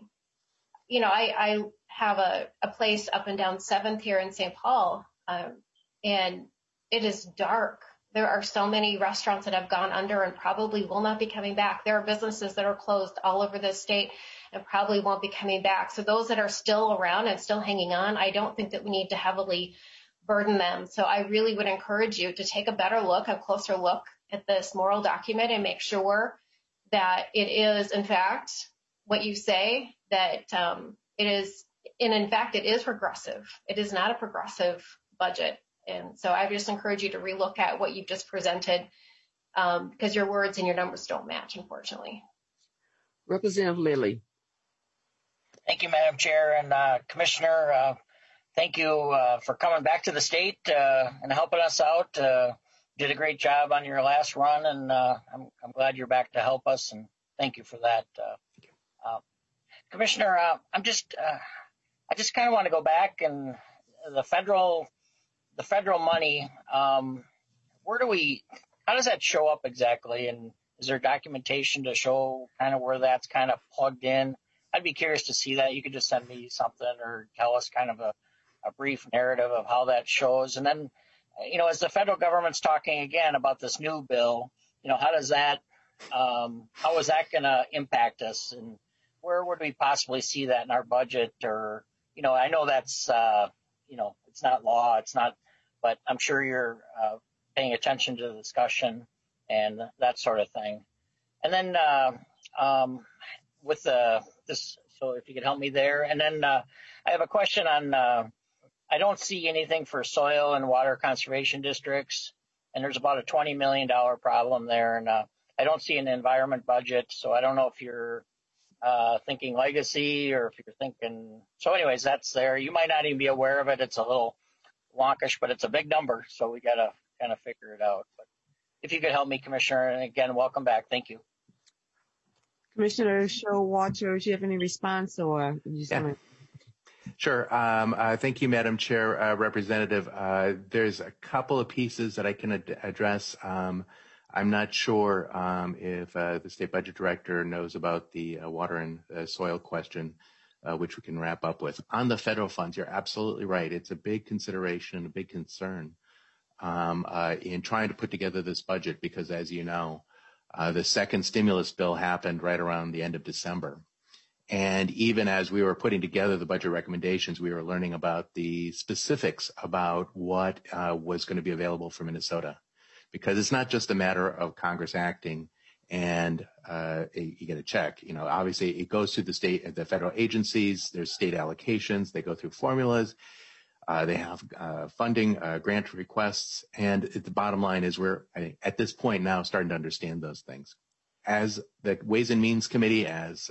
I have a place up and down 7th here in St. Paul, and it is dark. There are so many restaurants that have gone under and probably will not be coming back. There are businesses that are closed all over the state and probably won't be coming back. So those that are still around and still hanging on, I don't think that we need to heavily burden them. So I really would encourage you to take a closer look at this moral document and make sure that it is, in fact, what you say, that it is, and in fact, it is regressive. It is not a progressive budget. And so I just encourage you to relook at what you've just presented because your words and your numbers don't match, unfortunately. Representative Lilly. Thank you, Madam Chair and Commissioner. Thank you for coming back to the state and helping us out. Did a great job on your last run, and I'm glad you're back to help us, and thank you for that. Commissioner, I just kind of want to go back and the federal money. How does that show up exactly? And is there documentation to show kind of where that's kind of plugged in? I'd be curious to see that. You could just send me something or tell us kind of a brief narrative of how that shows. And then, as the federal government's talking again about this new bill, how is that going to impact us? And where would we possibly see that in our budget? Or, I know that's, it's not law, but I'm sure you're paying attention to the discussion and that sort of thing. And then with this, so if you could help me there. And then I have a question on, I don't see anything for soil and water conservation districts, and there's about a $20 million problem there. And I don't see an environment budget, so I don't know if you're thinking legacy or if you're thinking, so anyways, that's there. You might not even be aware of it. It's a little wonkish, but it's a big number, so we got to kind of figure it out. But if you could help me, Commissioner, and again, welcome back. Thank you. Commissioner Showalter, do you have any response or you just want to? Sure. Thank you, Madam Chair, Representative. There's a couple of pieces that I can address. I'm not sure if the State Budget Director knows about the water and soil question, which we can wrap up with. On the federal funds, you're absolutely right. It's a big consideration, a big concern in trying to put together this budget because, as you know, the second stimulus bill happened right around the end of December. And even as we were putting together the budget recommendations, we were learning about the specifics about what was going to be available for Minnesota. Because it's not just a matter of Congress acting and you get a check. Obviously it goes to the federal agencies. There's state allocations. They go through formulas. They have funding, grant requests. And the bottom line is we're at this point now starting to understand those things. As the Ways and Means Committee,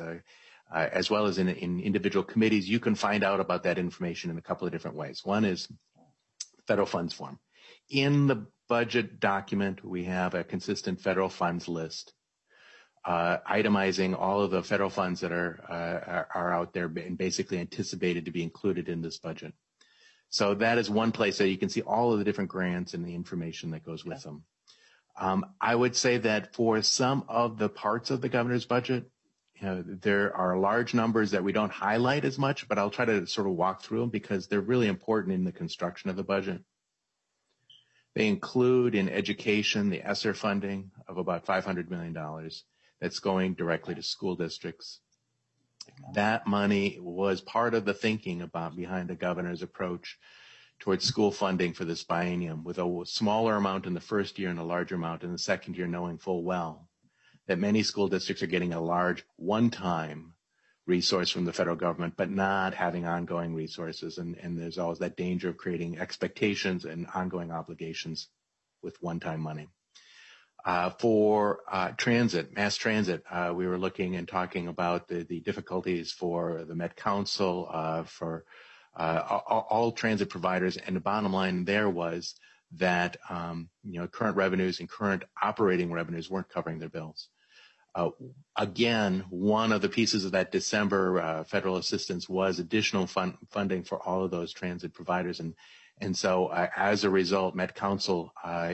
as well as in individual committees, you can find out about that information in a couple of different ways. One is federal funds form. In the budget document, we have a consistent federal funds list, itemizing all of the federal funds that are out there and basically anticipated to be included in this budget. So that is one place that you can see all of the different grants and the information that goes with them. I would say that for some of the parts of the governor's budget, there are large numbers that we don't highlight as much, but I'll try to sort of walk through them because they're really important in the construction of the budget. They include in education the ESSER funding of about $500 million that's going directly to school districts. That money was part of the thinking behind the governor's approach towards school funding for this biennium, with a smaller amount in the first year and a larger amount in the second year, knowing full well that many school districts are getting a large one-time resource from the federal government, but not having ongoing resources. And there's always that danger of creating expectations and ongoing obligations with one-time money. For transit, mass transit, we were looking and talking about the difficulties for the Met Council, for all transit providers. And the bottom line there was that, current revenues and current operating revenues weren't covering their bills. Again, one of the pieces of that December federal assistance was additional funding for all of those transit providers. And so as a result, Met Council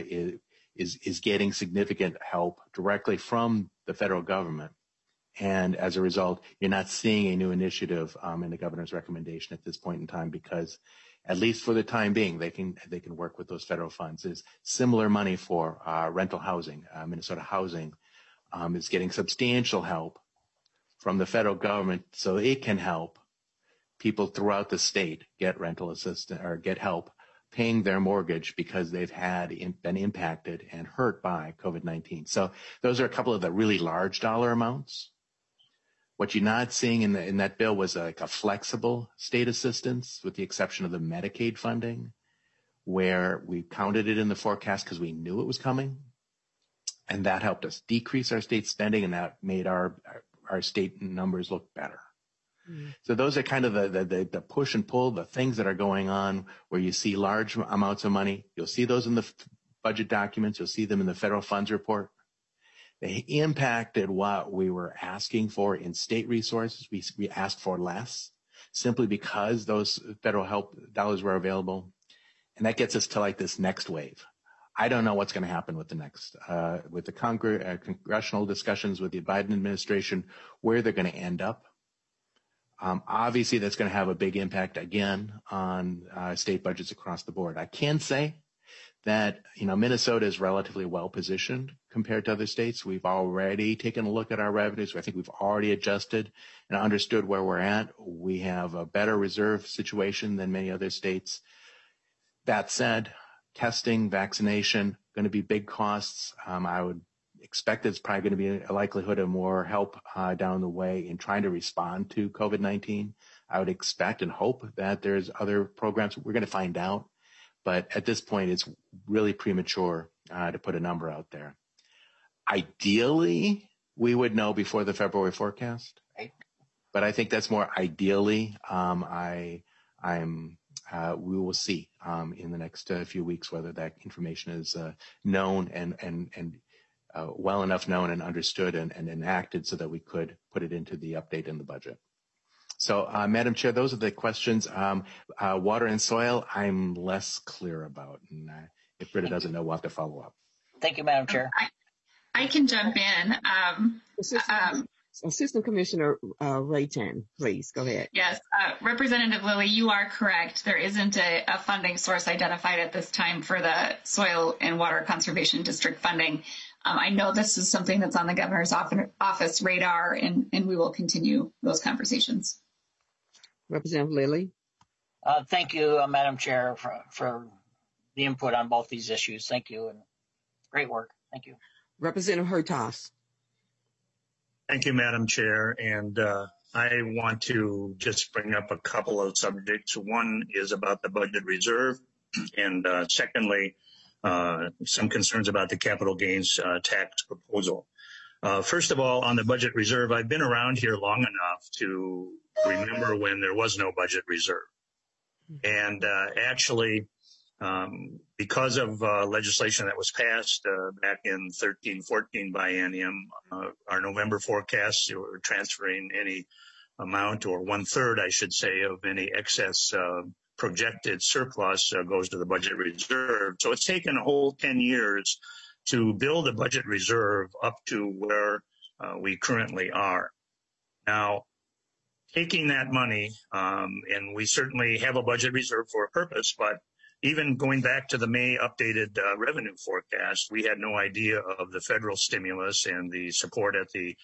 is getting significant help directly from the federal government. And as a result, you're not seeing a new initiative in the governor's recommendation at this point in time, because at least for the time being, they can work with those federal funds. There's similar money for rental housing. Minnesota Housing is getting substantial help from the federal government so it can help people throughout the state get rental assistance or get help paying their mortgage because they've been impacted and hurt by COVID-19. So those are a couple of the really large dollar amounts. What you're not seeing in that bill was like a flexible state assistance, with the exception of the Medicaid funding, where we counted it in the forecast because we knew it was coming. And that helped us decrease our state spending, and that made our state numbers look better. Mm. So those are kind of the push and pull, the things that are going on where you see large amounts of money. You'll see those in the budget documents. You'll see them in the federal funds report. They impacted what we were asking for in state resources. We asked for less simply because those federal help dollars were available. And that gets us to like this next wave. I don't know what's going to happen with the next, with the congressional discussions with the Biden administration, where they're going to end up. Obviously, that's going to have a big impact again on state budgets across the board. I can say that, Minnesota is relatively well positioned compared to other states. We've already taken a look at our revenues. I think we've already adjusted and understood where we're at. We have a better reserve situation than many other states. That said, testing, vaccination, going to be big costs. I would expect there's probably going to be a likelihood of more help down the way in trying to respond to COVID-19. I would expect and hope that there's other programs. We're going to find out. But at this point, it's really premature to put a number out there. Ideally, we would know before the February forecast. Right. But I think that's more ideally. We will see in the next few weeks whether that information is known and well enough known and understood and enacted so that we could put it into the update in the budget. So, Madam Chair, those are the questions. Water and soil, I'm less clear about. And if Britta doesn't know, we'll have to follow up. Thank you, Madam Chair. I can jump in. Assistant Commissioner Rayton, please go ahead. Yes, Representative Lilly, you are correct. There isn't a funding source identified at this time for the Soil and Water Conservation District funding. I know this is something that's on the governor's office radar, and we will continue those conversations. Representative Lilly. Thank you, Madam Chair, for the input on both these issues. Thank you, and great work. Thank you. Representative Hertaus. Thank you, Madam Chair. And I want to just bring up a couple of subjects. One is about the budget reserve, and secondly, some concerns about the capital gains tax proposal. First of all, on the budget reserve, I've been around here long enough to remember when there was no budget reserve. And actually, because of legislation that was passed back in 13-14 biennium, our November forecasts were transferring any amount, or 1/3, I should say, of any excess projected surplus goes to the budget reserve. So it's taken a whole 10 years to build a budget reserve up to where we currently are. Now, taking that money, and we certainly have a budget reserve for a purpose, but even going back to the May updated revenue forecast, we had no idea of the federal stimulus and the support at the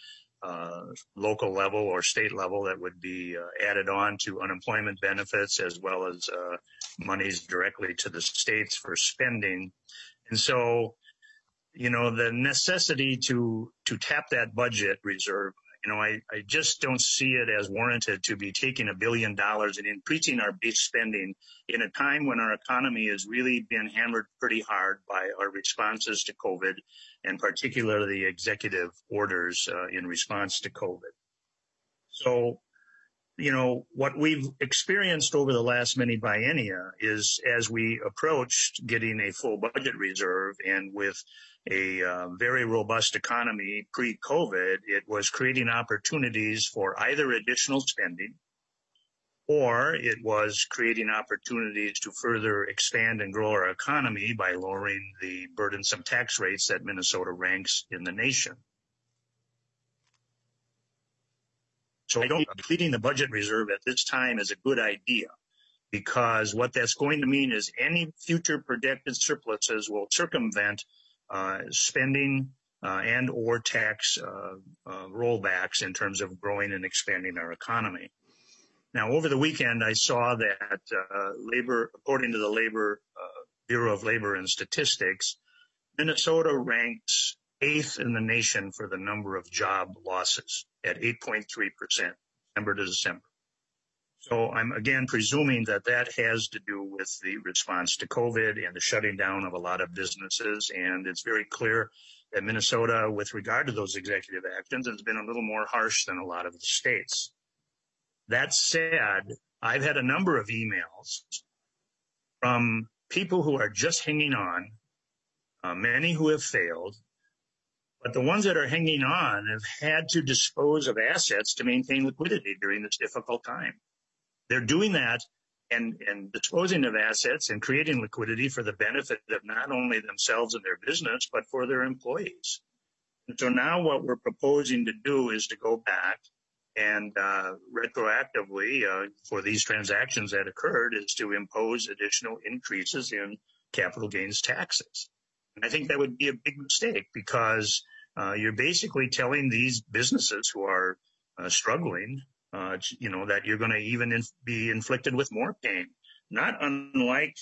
local level or state level that would be added on to unemployment benefits, as well as monies directly to the states for spending. And so, the necessity to tap that budget reserve, I just don't see it as warranted to be taking $1 billion and increasing our base spending in a time when our economy has really been hammered pretty hard by our responses to COVID, and particularly the executive orders in response to COVID. So, what we've experienced over the last many biennia is, as we approached getting a full budget reserve, and with a very robust economy pre-COVID, it was creating opportunities for either additional spending, or it was creating opportunities to further expand and grow our economy by lowering the burdensome tax rates that Minnesota ranks in the nation. So I don't think depleting the budget reserve at this time is a good idea, because what that's going to mean is any future projected surpluses will circumvent spending and or tax rollbacks in terms of growing and expanding our economy. Now, over the weekend, I saw that according to the Bureau of Labor and Statistics, Minnesota ranks 8th in the nation for the number of job losses at 8.3%, December to December. So I'm again presuming that that has to do with the response to COVID and the shutting down of a lot of businesses. And it's very clear that Minnesota, with regard to those executive actions, has been a little more harsh than a lot of the states. That said, I've had a number of emails from people who are just hanging on, many who have failed, but the ones that are hanging on have had to dispose of assets to maintain liquidity during this difficult time. They're doing that and disposing of assets and creating liquidity for the benefit of not only themselves and their business, but for their employees. And so now what we're proposing to do is to go back and retroactively for these transactions that occurred is to impose additional increases in capital gains taxes. And I think that would be a big mistake, because you're basically telling these businesses who are struggling, that you're going to even be inflicted with more pain. Not unlike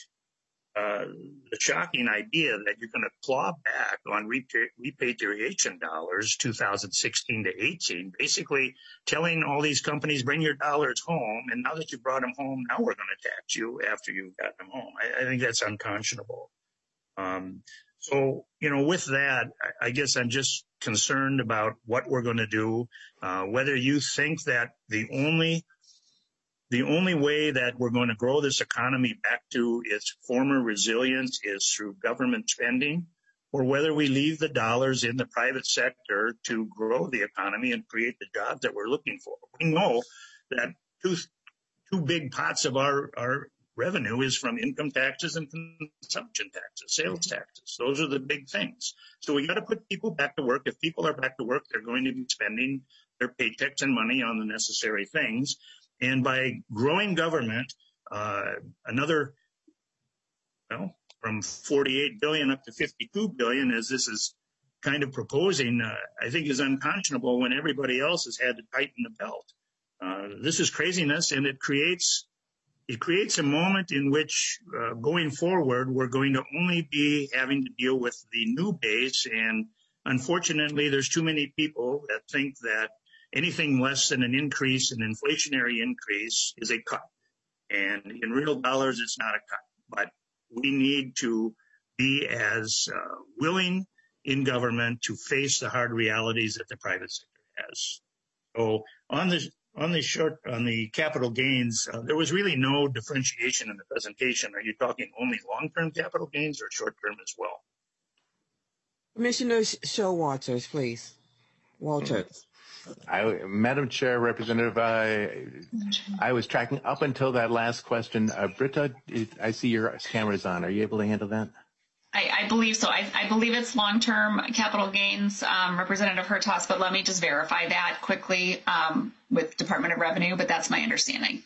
the shocking idea that you're going to claw back on repatriation dollars 2016 to 18, basically telling all these companies, bring your dollars home, and now that you brought them home, now we're going to tax you after you've got them home. I think that's unconscionable. So, with that, I guess I'm just concerned about what we're going to do, whether you think that the only way that we're going to grow this economy back to its former resilience is through government spending, or whether we leave the dollars in the private sector to grow the economy and create the jobs that we're looking for. We know that two big pots of our revenue is from income taxes and consumption taxes, sales taxes. Those are the big things. So we got to put people back to work. If people are back to work, they're going to be spending their paychecks and money on the necessary things. And by growing government, from $48 billion up to $52 billion, as this is kind of proposing, I think is unconscionable when everybody else has had to tighten the belt. This is craziness, and it creates a moment in which, going forward, we're going to only be having to deal with the new base. And unfortunately, there's too many people that think that anything less than an increase, an inflationary increase, is a cut. And in real dollars, it's not a cut. But we need to be as willing in government to face the hard realities that the private sector has. So on the capital gains, there was really no differentiation in the presentation. Are you talking only long-term capital gains or short-term as well? Commissioner Showalter, please. Walters. Madam Chair, Representative, I was tracking up until that last question. Britta, I see your camera's on. Are you able to handle that? I believe so. I believe it's long-term capital gains, Representative Hertaus, but let me just verify that quickly with Department of Revenue, but that's my understanding.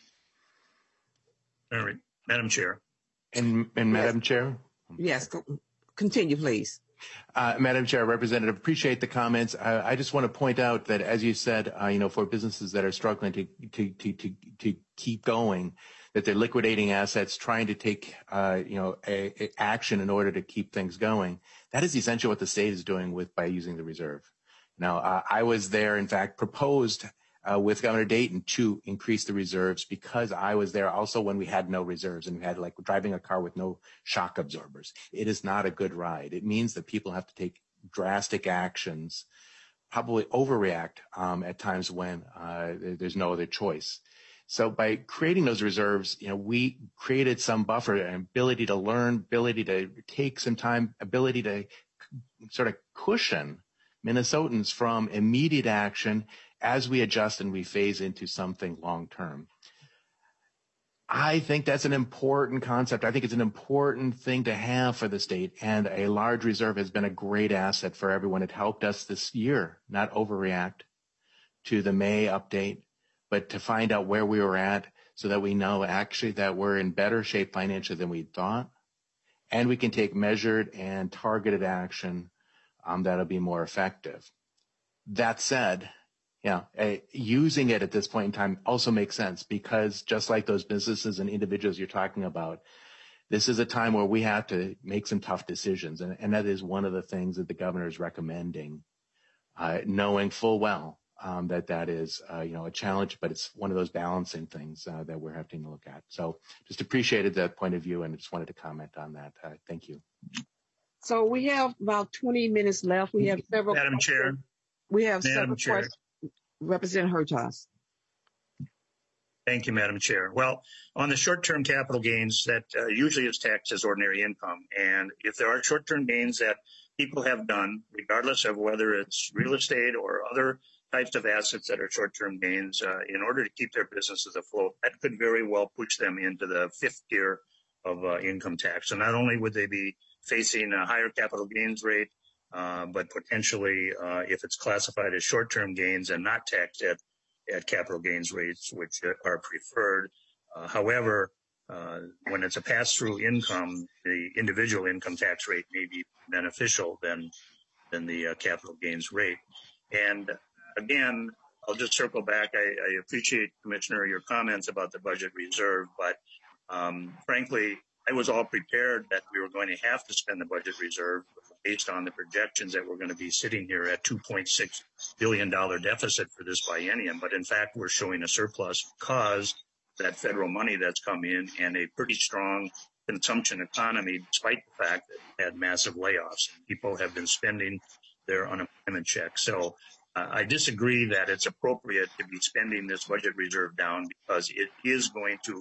All right. Madam Chair. And Madam Chair? Yes, continue, please. Madam Chair, Representative, appreciate the comments. I just want to point out that, as you said, for businesses that are struggling to keep going, that they're liquidating assets, trying to take, action in order to keep things going. That is essentially what the state is doing by using the reserve. Now, I was there, in fact, proposed with Governor Dayton to increase the reserves because I was there also when we had no reserves and we had like driving a car with no shock absorbers. It is not a good ride. It means that people have to take drastic actions, probably overreact at times when there's no other choice. So by creating those reserves, we created some buffer and ability to learn, ability to take some time, ability to sort of cushion Minnesotans from immediate action as we adjust and we phase into something long term. I think that's an important concept. I think it's an important thing to have for the state, and a large reserve has been a great asset for everyone. It helped us this year not overreact to the May update, but to find out where we were at so that we know actually that we're in better shape financially than we thought, and we can take measured and targeted action that'll be more effective. That said, using it at this point in time also makes sense because just like those businesses and individuals you're talking about, this is a time where we have to make some tough decisions. And that is one of the things that the governor is recommending, knowing full well that is, a challenge, but it's one of those balancing things that we're having to look at. So just appreciated that point of view and just wanted to comment on that. Thank you. So we have about 20 minutes left. We have several. Madam Chair. We have several questions. Representative Hertaus. Thank you, Madam Chair. Well, on the short-term capital gains, that usually is taxed as ordinary income. And if there are short-term gains that people have done, regardless of whether it's real estate or other types of assets that are short-term gains, in order to keep their businesses afloat, that could very well push them into the fifth tier of income tax. So not only would they be facing a higher capital gains rate, but potentially, if it's classified as short-term gains and not taxed at capital gains rates, which are preferred. However, when it's a pass-through income, the individual income tax rate may be beneficial than the capital gains rate. And again, I'll just circle back. I appreciate, Commissioner, your comments about the budget reserve, but frankly, I was all prepared that we were going to have to spend the budget reserve based on the projections that we're going to be sitting here at $2.6 billion deficit for this biennium. But in fact, we're showing a surplus because that federal money that's come in and a pretty strong consumption economy, despite the fact that it had massive layoffs. People have been spending their unemployment checks. So I disagree that it's appropriate to be spending this budget reserve down because it is going to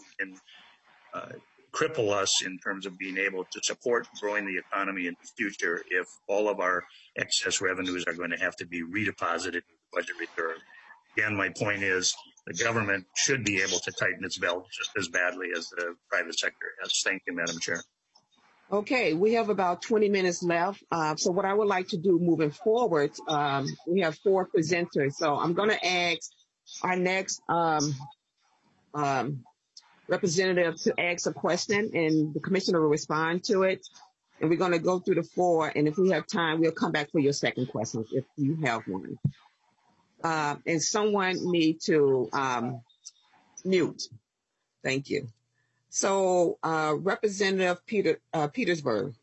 cripple us in terms of being able to support growing the economy in the future if all of our excess revenues are going to have to be redeposited in the budget reserve. Again, my point is the government should be able to tighten its belt just as badly as the private sector has. Thank you, Madam Chair. Okay, we have about 20 minutes left. So what I would like to do moving forward, we have 4 presenters. So I'm going to ask our next representative to ask a question, and the commissioner will respond to it. And we're going to go through the 4, and if we have time, we'll come back for your second question if you have one. And someone need to mute. Thank you. So, Representative Petersburg.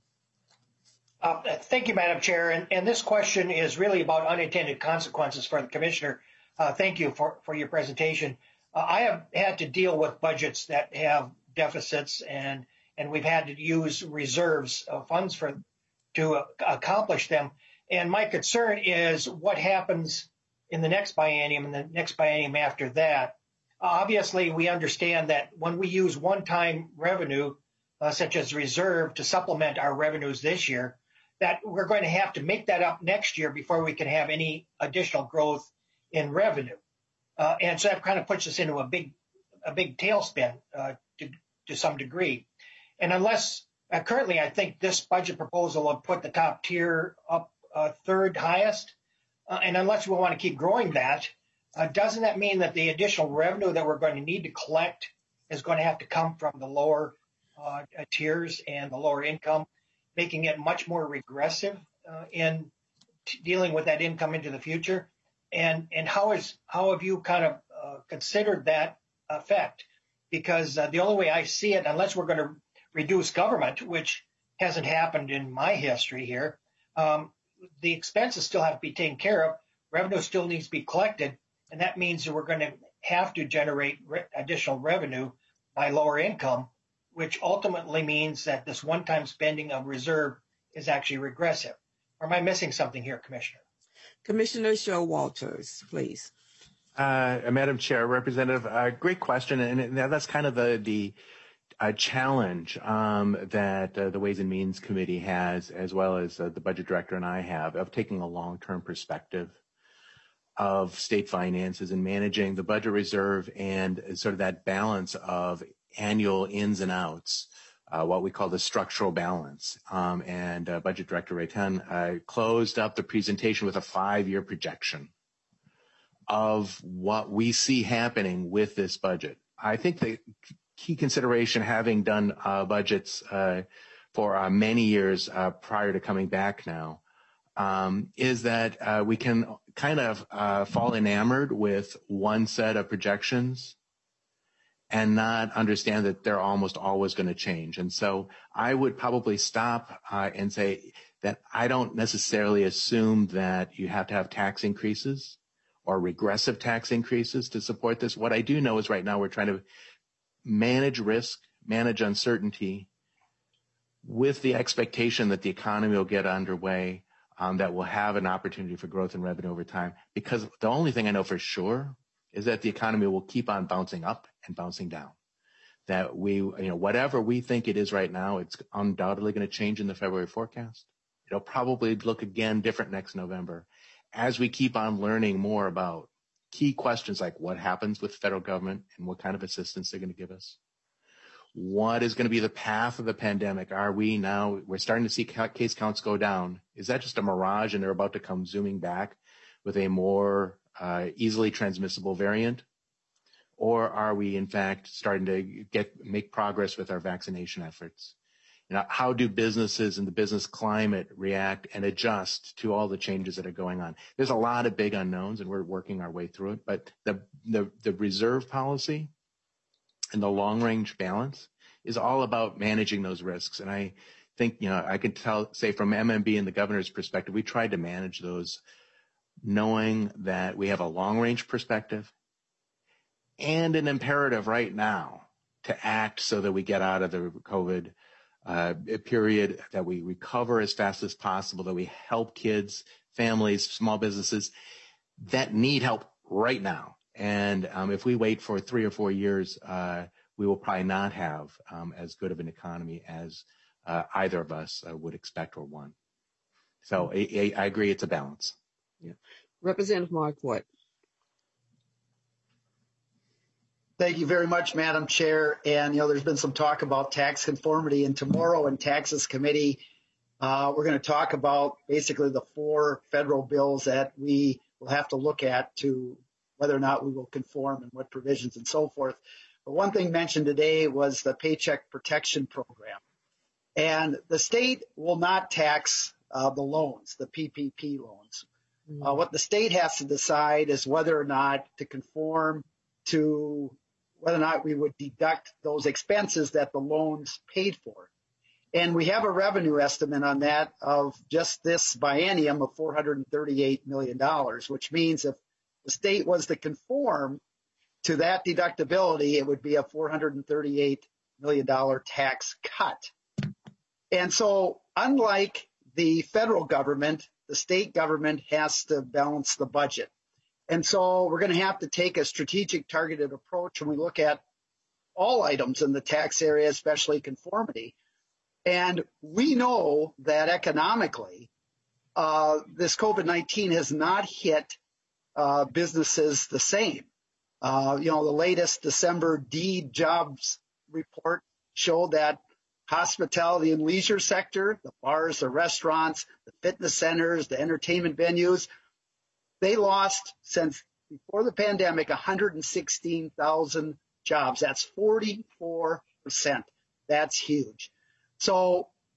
Thank you, Madam Chair. And this question is really about unintended consequences for the commissioner. Thank you for your presentation. I have had to deal with budgets that have deficits, and we've had to use reserves funds to accomplish them. And my concern is what happens in the next biennium and the next biennium after that. Obviously, we understand that when we use one-time revenue, such as reserve, to supplement our revenues this year, that we're going to have to make that up next year before we can have any additional growth in revenue. And so that kind of puts us into a big tailspin to some degree. And unless currently, I think this budget proposal will put the top tier up third highest. And unless we want to keep growing that, doesn't that mean that the additional revenue that we're going to need to collect is going to have to come from the lower tiers and the lower income? making it much more regressive in dealing with that income into the future? And how have you kind of considered that effect? Because the only way I see it, unless we're going to reduce government, which hasn't happened in my history here, the expenses still have to be taken care of. Revenue still needs to be collected. And that means that we're going to have to generate additional revenue by lower income, which ultimately means that this one-time spending of reserve is actually regressive. Or am I missing something here, Commissioner? Commissioner Showalter, please. Madam Chair, Representative, great question. And that's kind of the challenge that the Ways and Means Committee has, as well as the Budget Director and I have, of taking a long-term perspective of state finances and managing the budget reserve and sort of that balance of annual ins and outs, what we call the structural balance. And Budget Director Reitan closed up the presentation with a 5-year projection of what we see happening with this budget. I think the key consideration, having done budgets for many years prior to coming back now, is that we can kind of fall enamored with one set of projections and not understand that they're almost always going to change. And so I would probably stop and say that I don't necessarily assume that you have to have tax increases or regressive tax increases to support this. What I do know is right now we're trying to manage risk, manage uncertainty with the expectation that the economy will get underway, that we'll have an opportunity for growth and revenue over time. Because the only thing I know for sure is that the economy will keep on bouncing up and bouncing down. That whatever we think it is right now, it's undoubtedly going to change in the February forecast. It'll probably look again different next November as we keep on learning more about key questions like what happens with the federal government and what kind of assistance they're going to give us. What is going to be the path of the pandemic? We're starting to see case counts go down. Is that just a mirage and they're about to come zooming back with a more easily transmissible variant? Or are we in fact starting to make progress with our vaccination efforts? How do businesses and the business climate react and adjust to all the changes that are going on? There's a lot of big unknowns and we're working our way through it, but the reserve policy and the long-range balance is all about managing those risks. And I think, I can say from MMB and the governor's perspective, we tried to manage those knowing that we have a long-range perspective and an imperative right now to act so that we get out of the COVID period, that we recover as fast as possible, that we help kids, families, small businesses that need help right now. And if we wait for 3 or 4 years, we will probably not have as good of an economy as either of us would expect or want. So I agree, it's a balance. Yeah. Representative Marquardt. Thank you very much, Madam Chair. And, there's been some talk about tax conformity, and tomorrow in Taxes Committee, we're going to talk about basically the 4 federal bills that we will have to look at to whether or not we will conform and what provisions and so forth. But one thing mentioned today was the Paycheck Protection Program. And the state will not tax the loans, the PPP loans. What the state has to decide is whether or not to conform to whether or not we would deduct those expenses that the loans paid for. And we have a revenue estimate on that of just this biennium of $438 million, which means if the state was to conform to that deductibility, it would be a $438 million tax cut. And so unlike the federal government, the state government has to balance the budget. And so we're going to have to take a strategic targeted approach when we look at all items in the tax area, especially conformity. And we know that economically, this COVID-19 has not hit businesses the same. The latest December Deed jobs report showed that hospitality and leisure sector, the bars, the restaurants, the fitness centers, the entertainment venues, they lost since before the pandemic 116,000 jobs. That's 44%. That's huge. So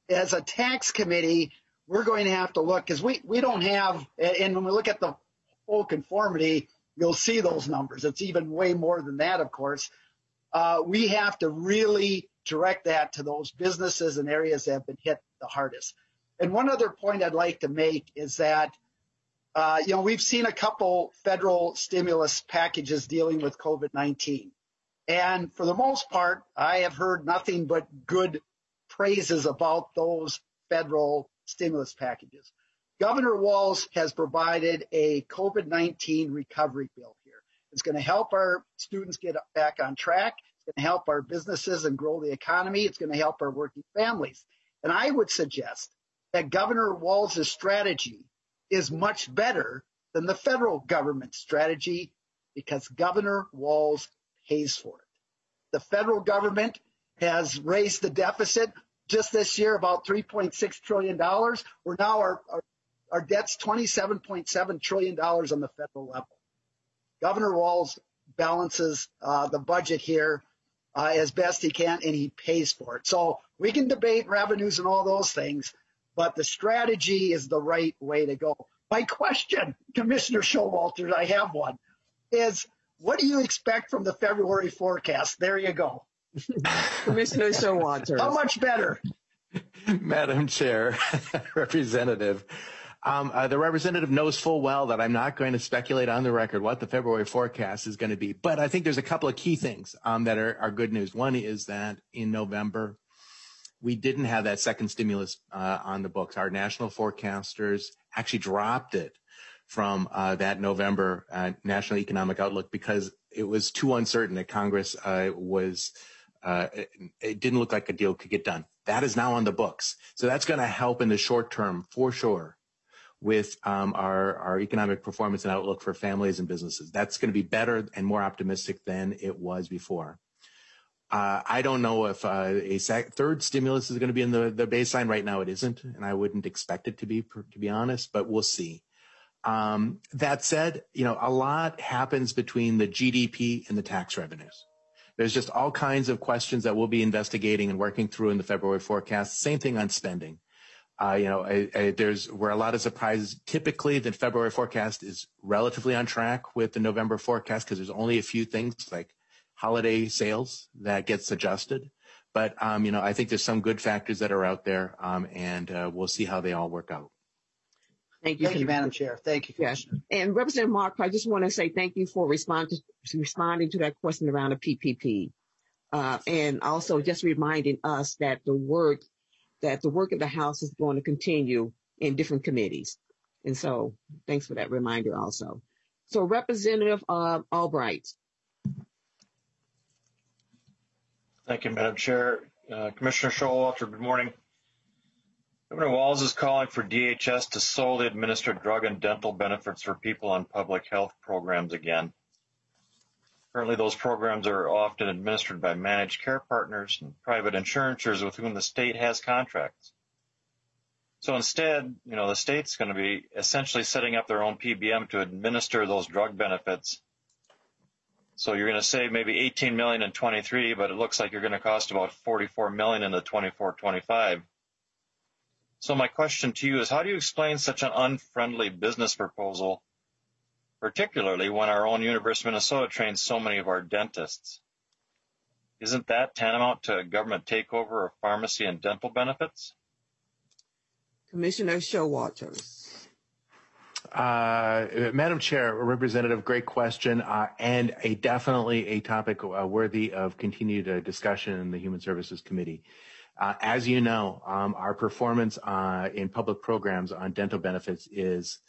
as a tax committee, we're going to have to look, because we don't have, and when we look at the full conformity, you'll see those numbers. It's even way more than that, of course. We have to really direct that to those businesses and areas that have been hit the hardest. And one other point I'd like to make is that, we've seen a couple federal stimulus packages dealing with COVID-19. And for the most part, I have heard nothing but good praises about those federal stimulus packages. Governor Walz has provided a COVID-19 recovery bill here. It's going to help our students get back on track. It's going to help our businesses and grow the economy. It's going to help our working families. And I would suggest that Governor Walz's strategy is much better than the federal government strategy because Governor Walz pays for it. The federal government has raised the deficit just this year about $3.6 trillion. We're now our debt's $27.7 trillion on the federal level. Governor Walz balances the budget here as best he can, and he pays for it. So we can debate revenues and all those things, but the strategy is the right way to go. My question, Commissioner Showalter, I have one, is what do you expect from the February forecast? There you go. Commissioner Showalter. How much better? Madam Chair, Representative, the representative knows full well that I'm not going to speculate on the record what the February forecast is going to be. But I think there's a couple of key things that are good news. One is that in November, we didn't have that second stimulus on the books. Our national forecasters actually dropped it from that November National Economic Outlook because it was too uncertain that Congress it didn't look like a deal could get done. That is now on the books. So that's going to help in the short term for sure with our economic performance and outlook for families and businesses. That's going to be better and more optimistic than it was before. I don't know if a third stimulus is going to be in the baseline. Right now it isn't, and I wouldn't expect it to be honest, but we'll see. That said, a lot happens between the GDP and the tax revenues. There's just all kinds of questions that we'll be investigating and working through in the February forecast. Same thing on spending. We're a lot of surprises. Typically, the February forecast is relatively on track with the November forecast because there's only a few things like holiday sales that gets adjusted. But, I think there's some good factors that are out there, and we'll see how they all work out. Thank you, Madam Chair. Thank you, Commissioner. Yes. And Representative Mark, I just want to say thank you for responding to that question around the PPP. And also just reminding us that the work of the House is going to continue in different committees. And so thanks for that reminder also. So Representative Albright. Thank you, Madam Chair. Commissioner Showalter, good morning. Governor Walz is calling for DHS to solely administer drug and dental benefits for people on public health programs again. Currently, those programs are often administered by managed care partners and private insurers with whom the state has contracts. So instead, the state's going to be essentially setting up their own PBM to administer those drug benefits. So you're going to save maybe $18 million in 23, but it looks like you're going to cost about $44 million in the 24-25. So my question to you is, how do you explain such an unfriendly business proposal, particularly when our own University of Minnesota trains so many of our dentists? Isn't that tantamount to government takeover of pharmacy and dental benefits? Commissioner Showalter. Madam Chair, Representative, great question, and definitely a topic worthy of continued discussion in the Human Services Committee. As you know, our performance in public programs on dental benefits is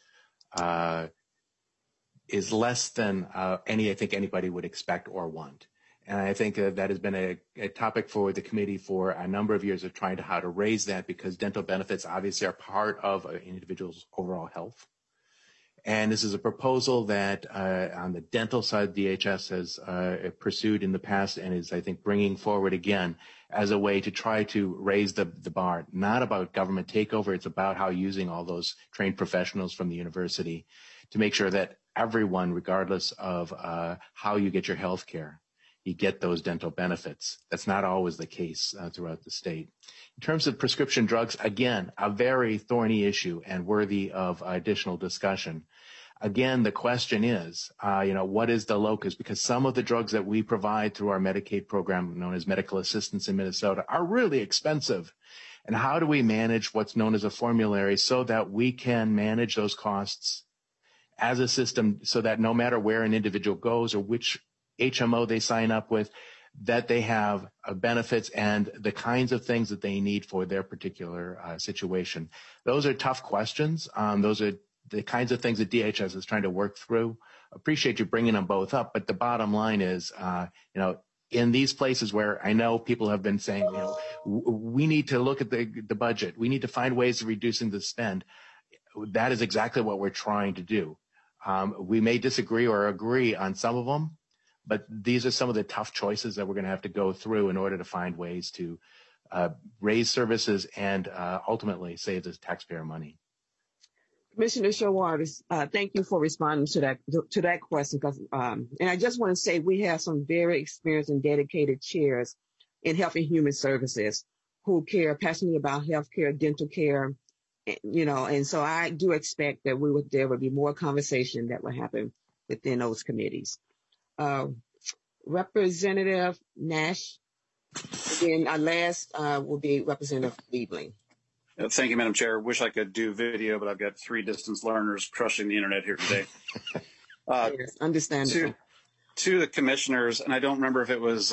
less than I think anybody would expect or want. And I think that has been a topic for the committee for a number of years of trying to how to raise that, because dental benefits obviously are part of an individual's overall health. And this is a proposal that on the dental side, DHS has pursued in the past and is, I think, bringing forward again as a way to try to raise the bar. Not about government takeover. It's about how using all those trained professionals from the university to make sure that everyone, regardless of how you get your health care, you get those dental benefits. That's not always the case throughout the state. In terms of prescription drugs, again, a very thorny issue and worthy of additional discussion. Again, the question is, what is the locus? Because some of the drugs that we provide through our Medicaid program, known as medical assistance in Minnesota, are really expensive. And how do we manage what's known as a formulary so that we can manage those costs as a system so that no matter where an individual goes or which HMO they sign up with, that they have benefits and the kinds of things that they need for their particular situation? Those are tough questions. Those are the kinds of things that DHS is trying to work through. Appreciate you bringing them both up, but the bottom line is, in these places where I know people have been saying, we need to look at the budget. We need to find ways of reducing the spend. That is exactly what we're trying to do. We may disagree or agree on some of them, but these are some of the tough choices that we're going to have to go through in order to find ways to raise services and ultimately save the taxpayer money. Commissioner Showalter, thank you for responding to that question. And I just want to say we have some very experienced and dedicated chairs in Health and Human Services who care passionately about health care, dental care, and so I do expect that there will be more conversation that will happen within those committees. Representative Nash, again, our last will be Representative Liebling. Thank you, Madam Chair. Wish I could do video, but I've got 3 distance learners crushing the internet here today. Yes, understandable. To the commissioners, and I don't remember if it was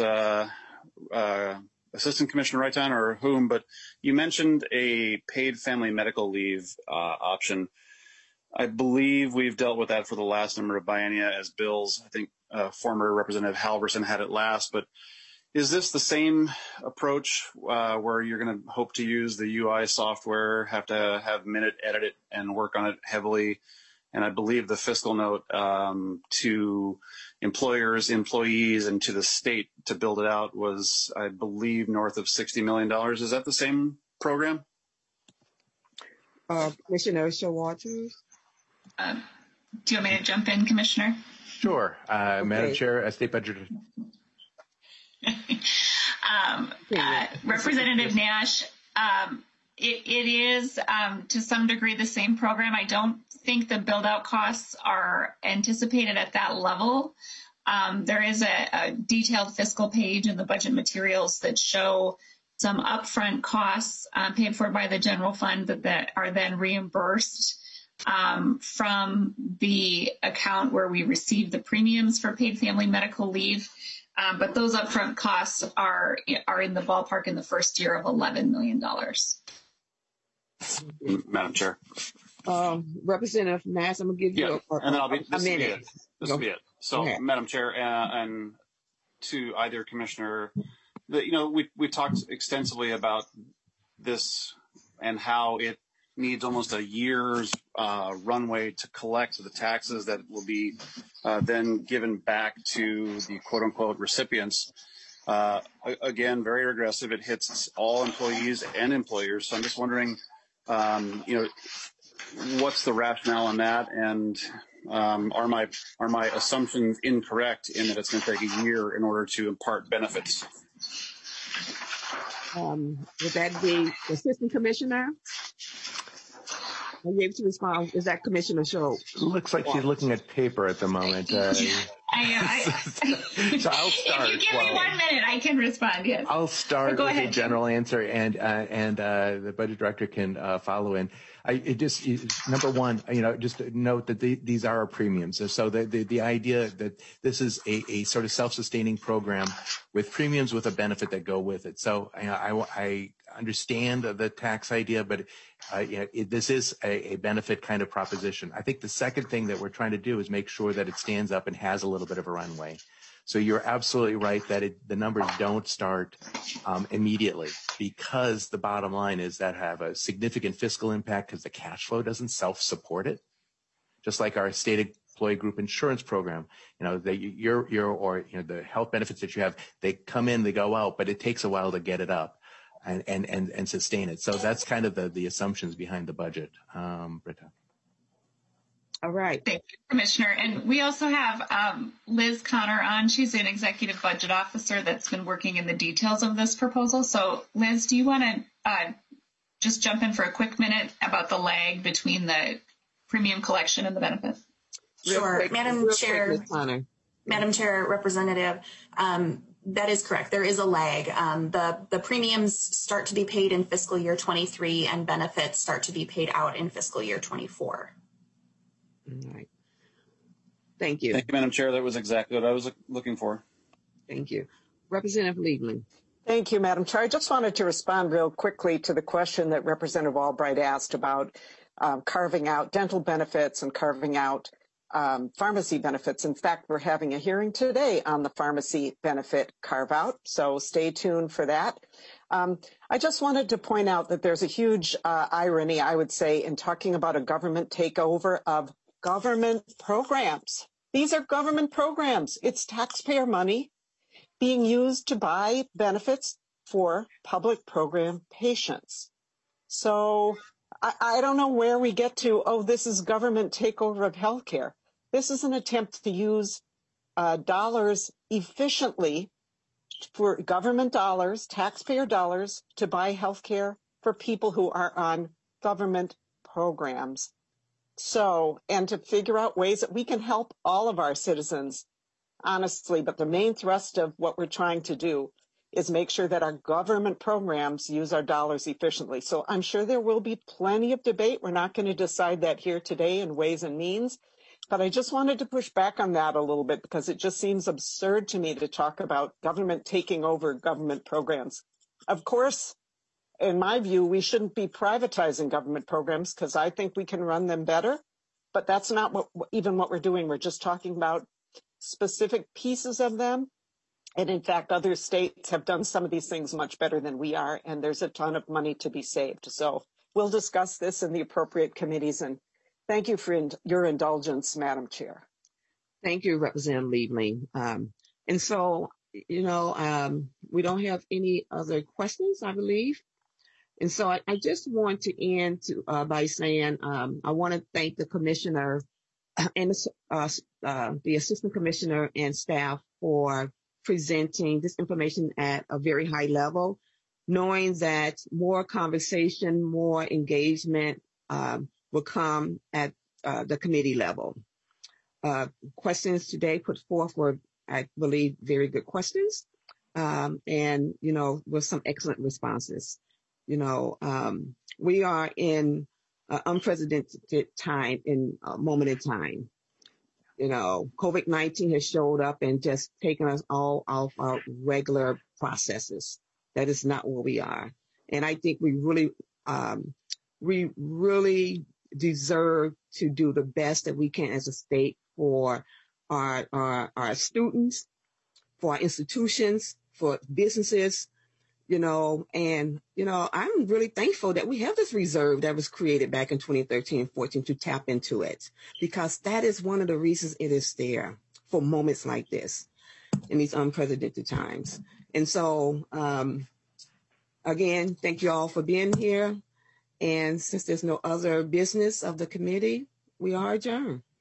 Assistant Commissioner Raitan or whom, but you mentioned a paid family medical leave option. I believe we've dealt with that for the last number of biennia as bills. I think former Representative Halverson had it last, but is this the same approach where you're going to hope to use the UI software, have to have Minute edit it and work on it heavily? And I believe the fiscal note to employers, employees, and to the state to build it out was, I believe, north of $60 million. Is that the same program? Commissioner Showalter? Do you want me to jump in, Commissioner? Sure. Okay. Madam Chair, State Budget. Representative Nash, it is to some degree the same program. I don't think the build-out costs are anticipated at that level. There is a detailed fiscal page in the budget materials that show some upfront costs paid for by the general fund that are then reimbursed from the account where we receive the premiums for paid family medical leave. But those upfront costs are in the ballpark in the first year of $11 million. Madam Chair. Representative Nash, I'm going to give you a minute. This will be it. So, Madam Chair, and to either commissioner, we talked extensively about this and how it needs almost a year's runway to collect the taxes that will be then given back to the quote-unquote recipients. Again, very regressive. It hits all employees and employers. So I'm just wondering, what's the rationale on that? And are my assumptions incorrect in that it's going to take a year in order to impart benefits? Would that be the Assistant Commissioner? Are you able to respond? Is that Commissioner Schultz? Looks like she's looking at paper at the moment. I so I'll start. If you give me 1 minute, I can respond. Yes. I'll start with a general answer, and the budget director can follow in. Number one, just note that these are our premiums. So the idea that this is a sort of self-sustaining program with premiums with a benefit that go with it. So I understand the tax idea, but this is a benefit kind of proposition. I think the second thing that we're trying to do is make sure that it stands up and has a little bit of a runway. So you're absolutely right that the numbers don't start immediately, because the bottom line is that have a significant fiscal impact because the cash flow doesn't self-support it. Just like our state employee group insurance program, the health benefits that you have, they come in, they go out, but it takes a while to get it up and sustain it. So that's kind of the assumptions behind the budget, Britta. All right. Thank you, Commissioner. And we also have Liz Connor on. She's an executive budget officer that's been working in the details of this proposal. So, Liz, do you want to just jump in for a quick minute about the lag between the premium collection and the benefit? Sure. Madam Chair, Representative, that is correct. There is a lag. The premiums start to be paid in fiscal year 23 and benefits start to be paid out in fiscal year 24. All right. Thank you. Thank you, Madam Chair. That was exactly what I was looking for. Thank you. Representative Lieberman. Thank you, Madam Chair. I just wanted to respond real quickly to the question that Representative Albright asked about carving out dental benefits and carving out pharmacy benefits. In fact, we're having a hearing today on the pharmacy benefit carve out, so stay tuned for that. I just wanted to point out that there's a huge irony, I would say, in talking about a government takeover of government programs. These are government programs. It's taxpayer money being used to buy benefits for public program patients. So I don't know where we get to, oh, this is government takeover of healthcare. This is an attempt to use dollars efficiently for government dollars, taxpayer dollars, to buy healthcare for people who are on government programs. So, and to figure out ways that we can help all of our citizens, honestly, but the main thrust of what we're trying to do is make sure that our government programs use our dollars efficiently. So I'm sure there will be plenty of debate. We're not going to decide that here today in Ways and Means, but I just wanted to push back on that a little bit because it just seems absurd to me to talk about government taking over government programs. Of course, in my view, we shouldn't be privatizing government programs because I think we can run them better, but that's not what we're doing. We're just talking about specific pieces of them. And in fact, other states have done some of these things much better than we are, and there's a ton of money to be saved. So we'll discuss this in the appropriate committees, and thank you for your indulgence, Madam Chair. Thank you, Representative Lieberman. And so, we don't have any other questions, I believe. And so I just want to end by saying I want to thank the commissioner and the assistant commissioner and staff for presenting this information at a very high level, knowing that more conversation, more engagement will come at the committee level. Questions today put forth were, I believe, very good questions, and, with some excellent responses. We are in unprecedented time, in a moment in time. COVID-19 has showed up and just taken us all off our regular processes. That is not where we are. And I think we really deserve to do the best that we can as a state for our students, for our institutions, for businesses, I'm really thankful that we have this reserve that was created back in 2013 and 14 to tap into it, because that is one of the reasons it is there for moments like this in these unprecedented times. And so, again, thank you all for being here. And since there's no other business of the committee, we are adjourned.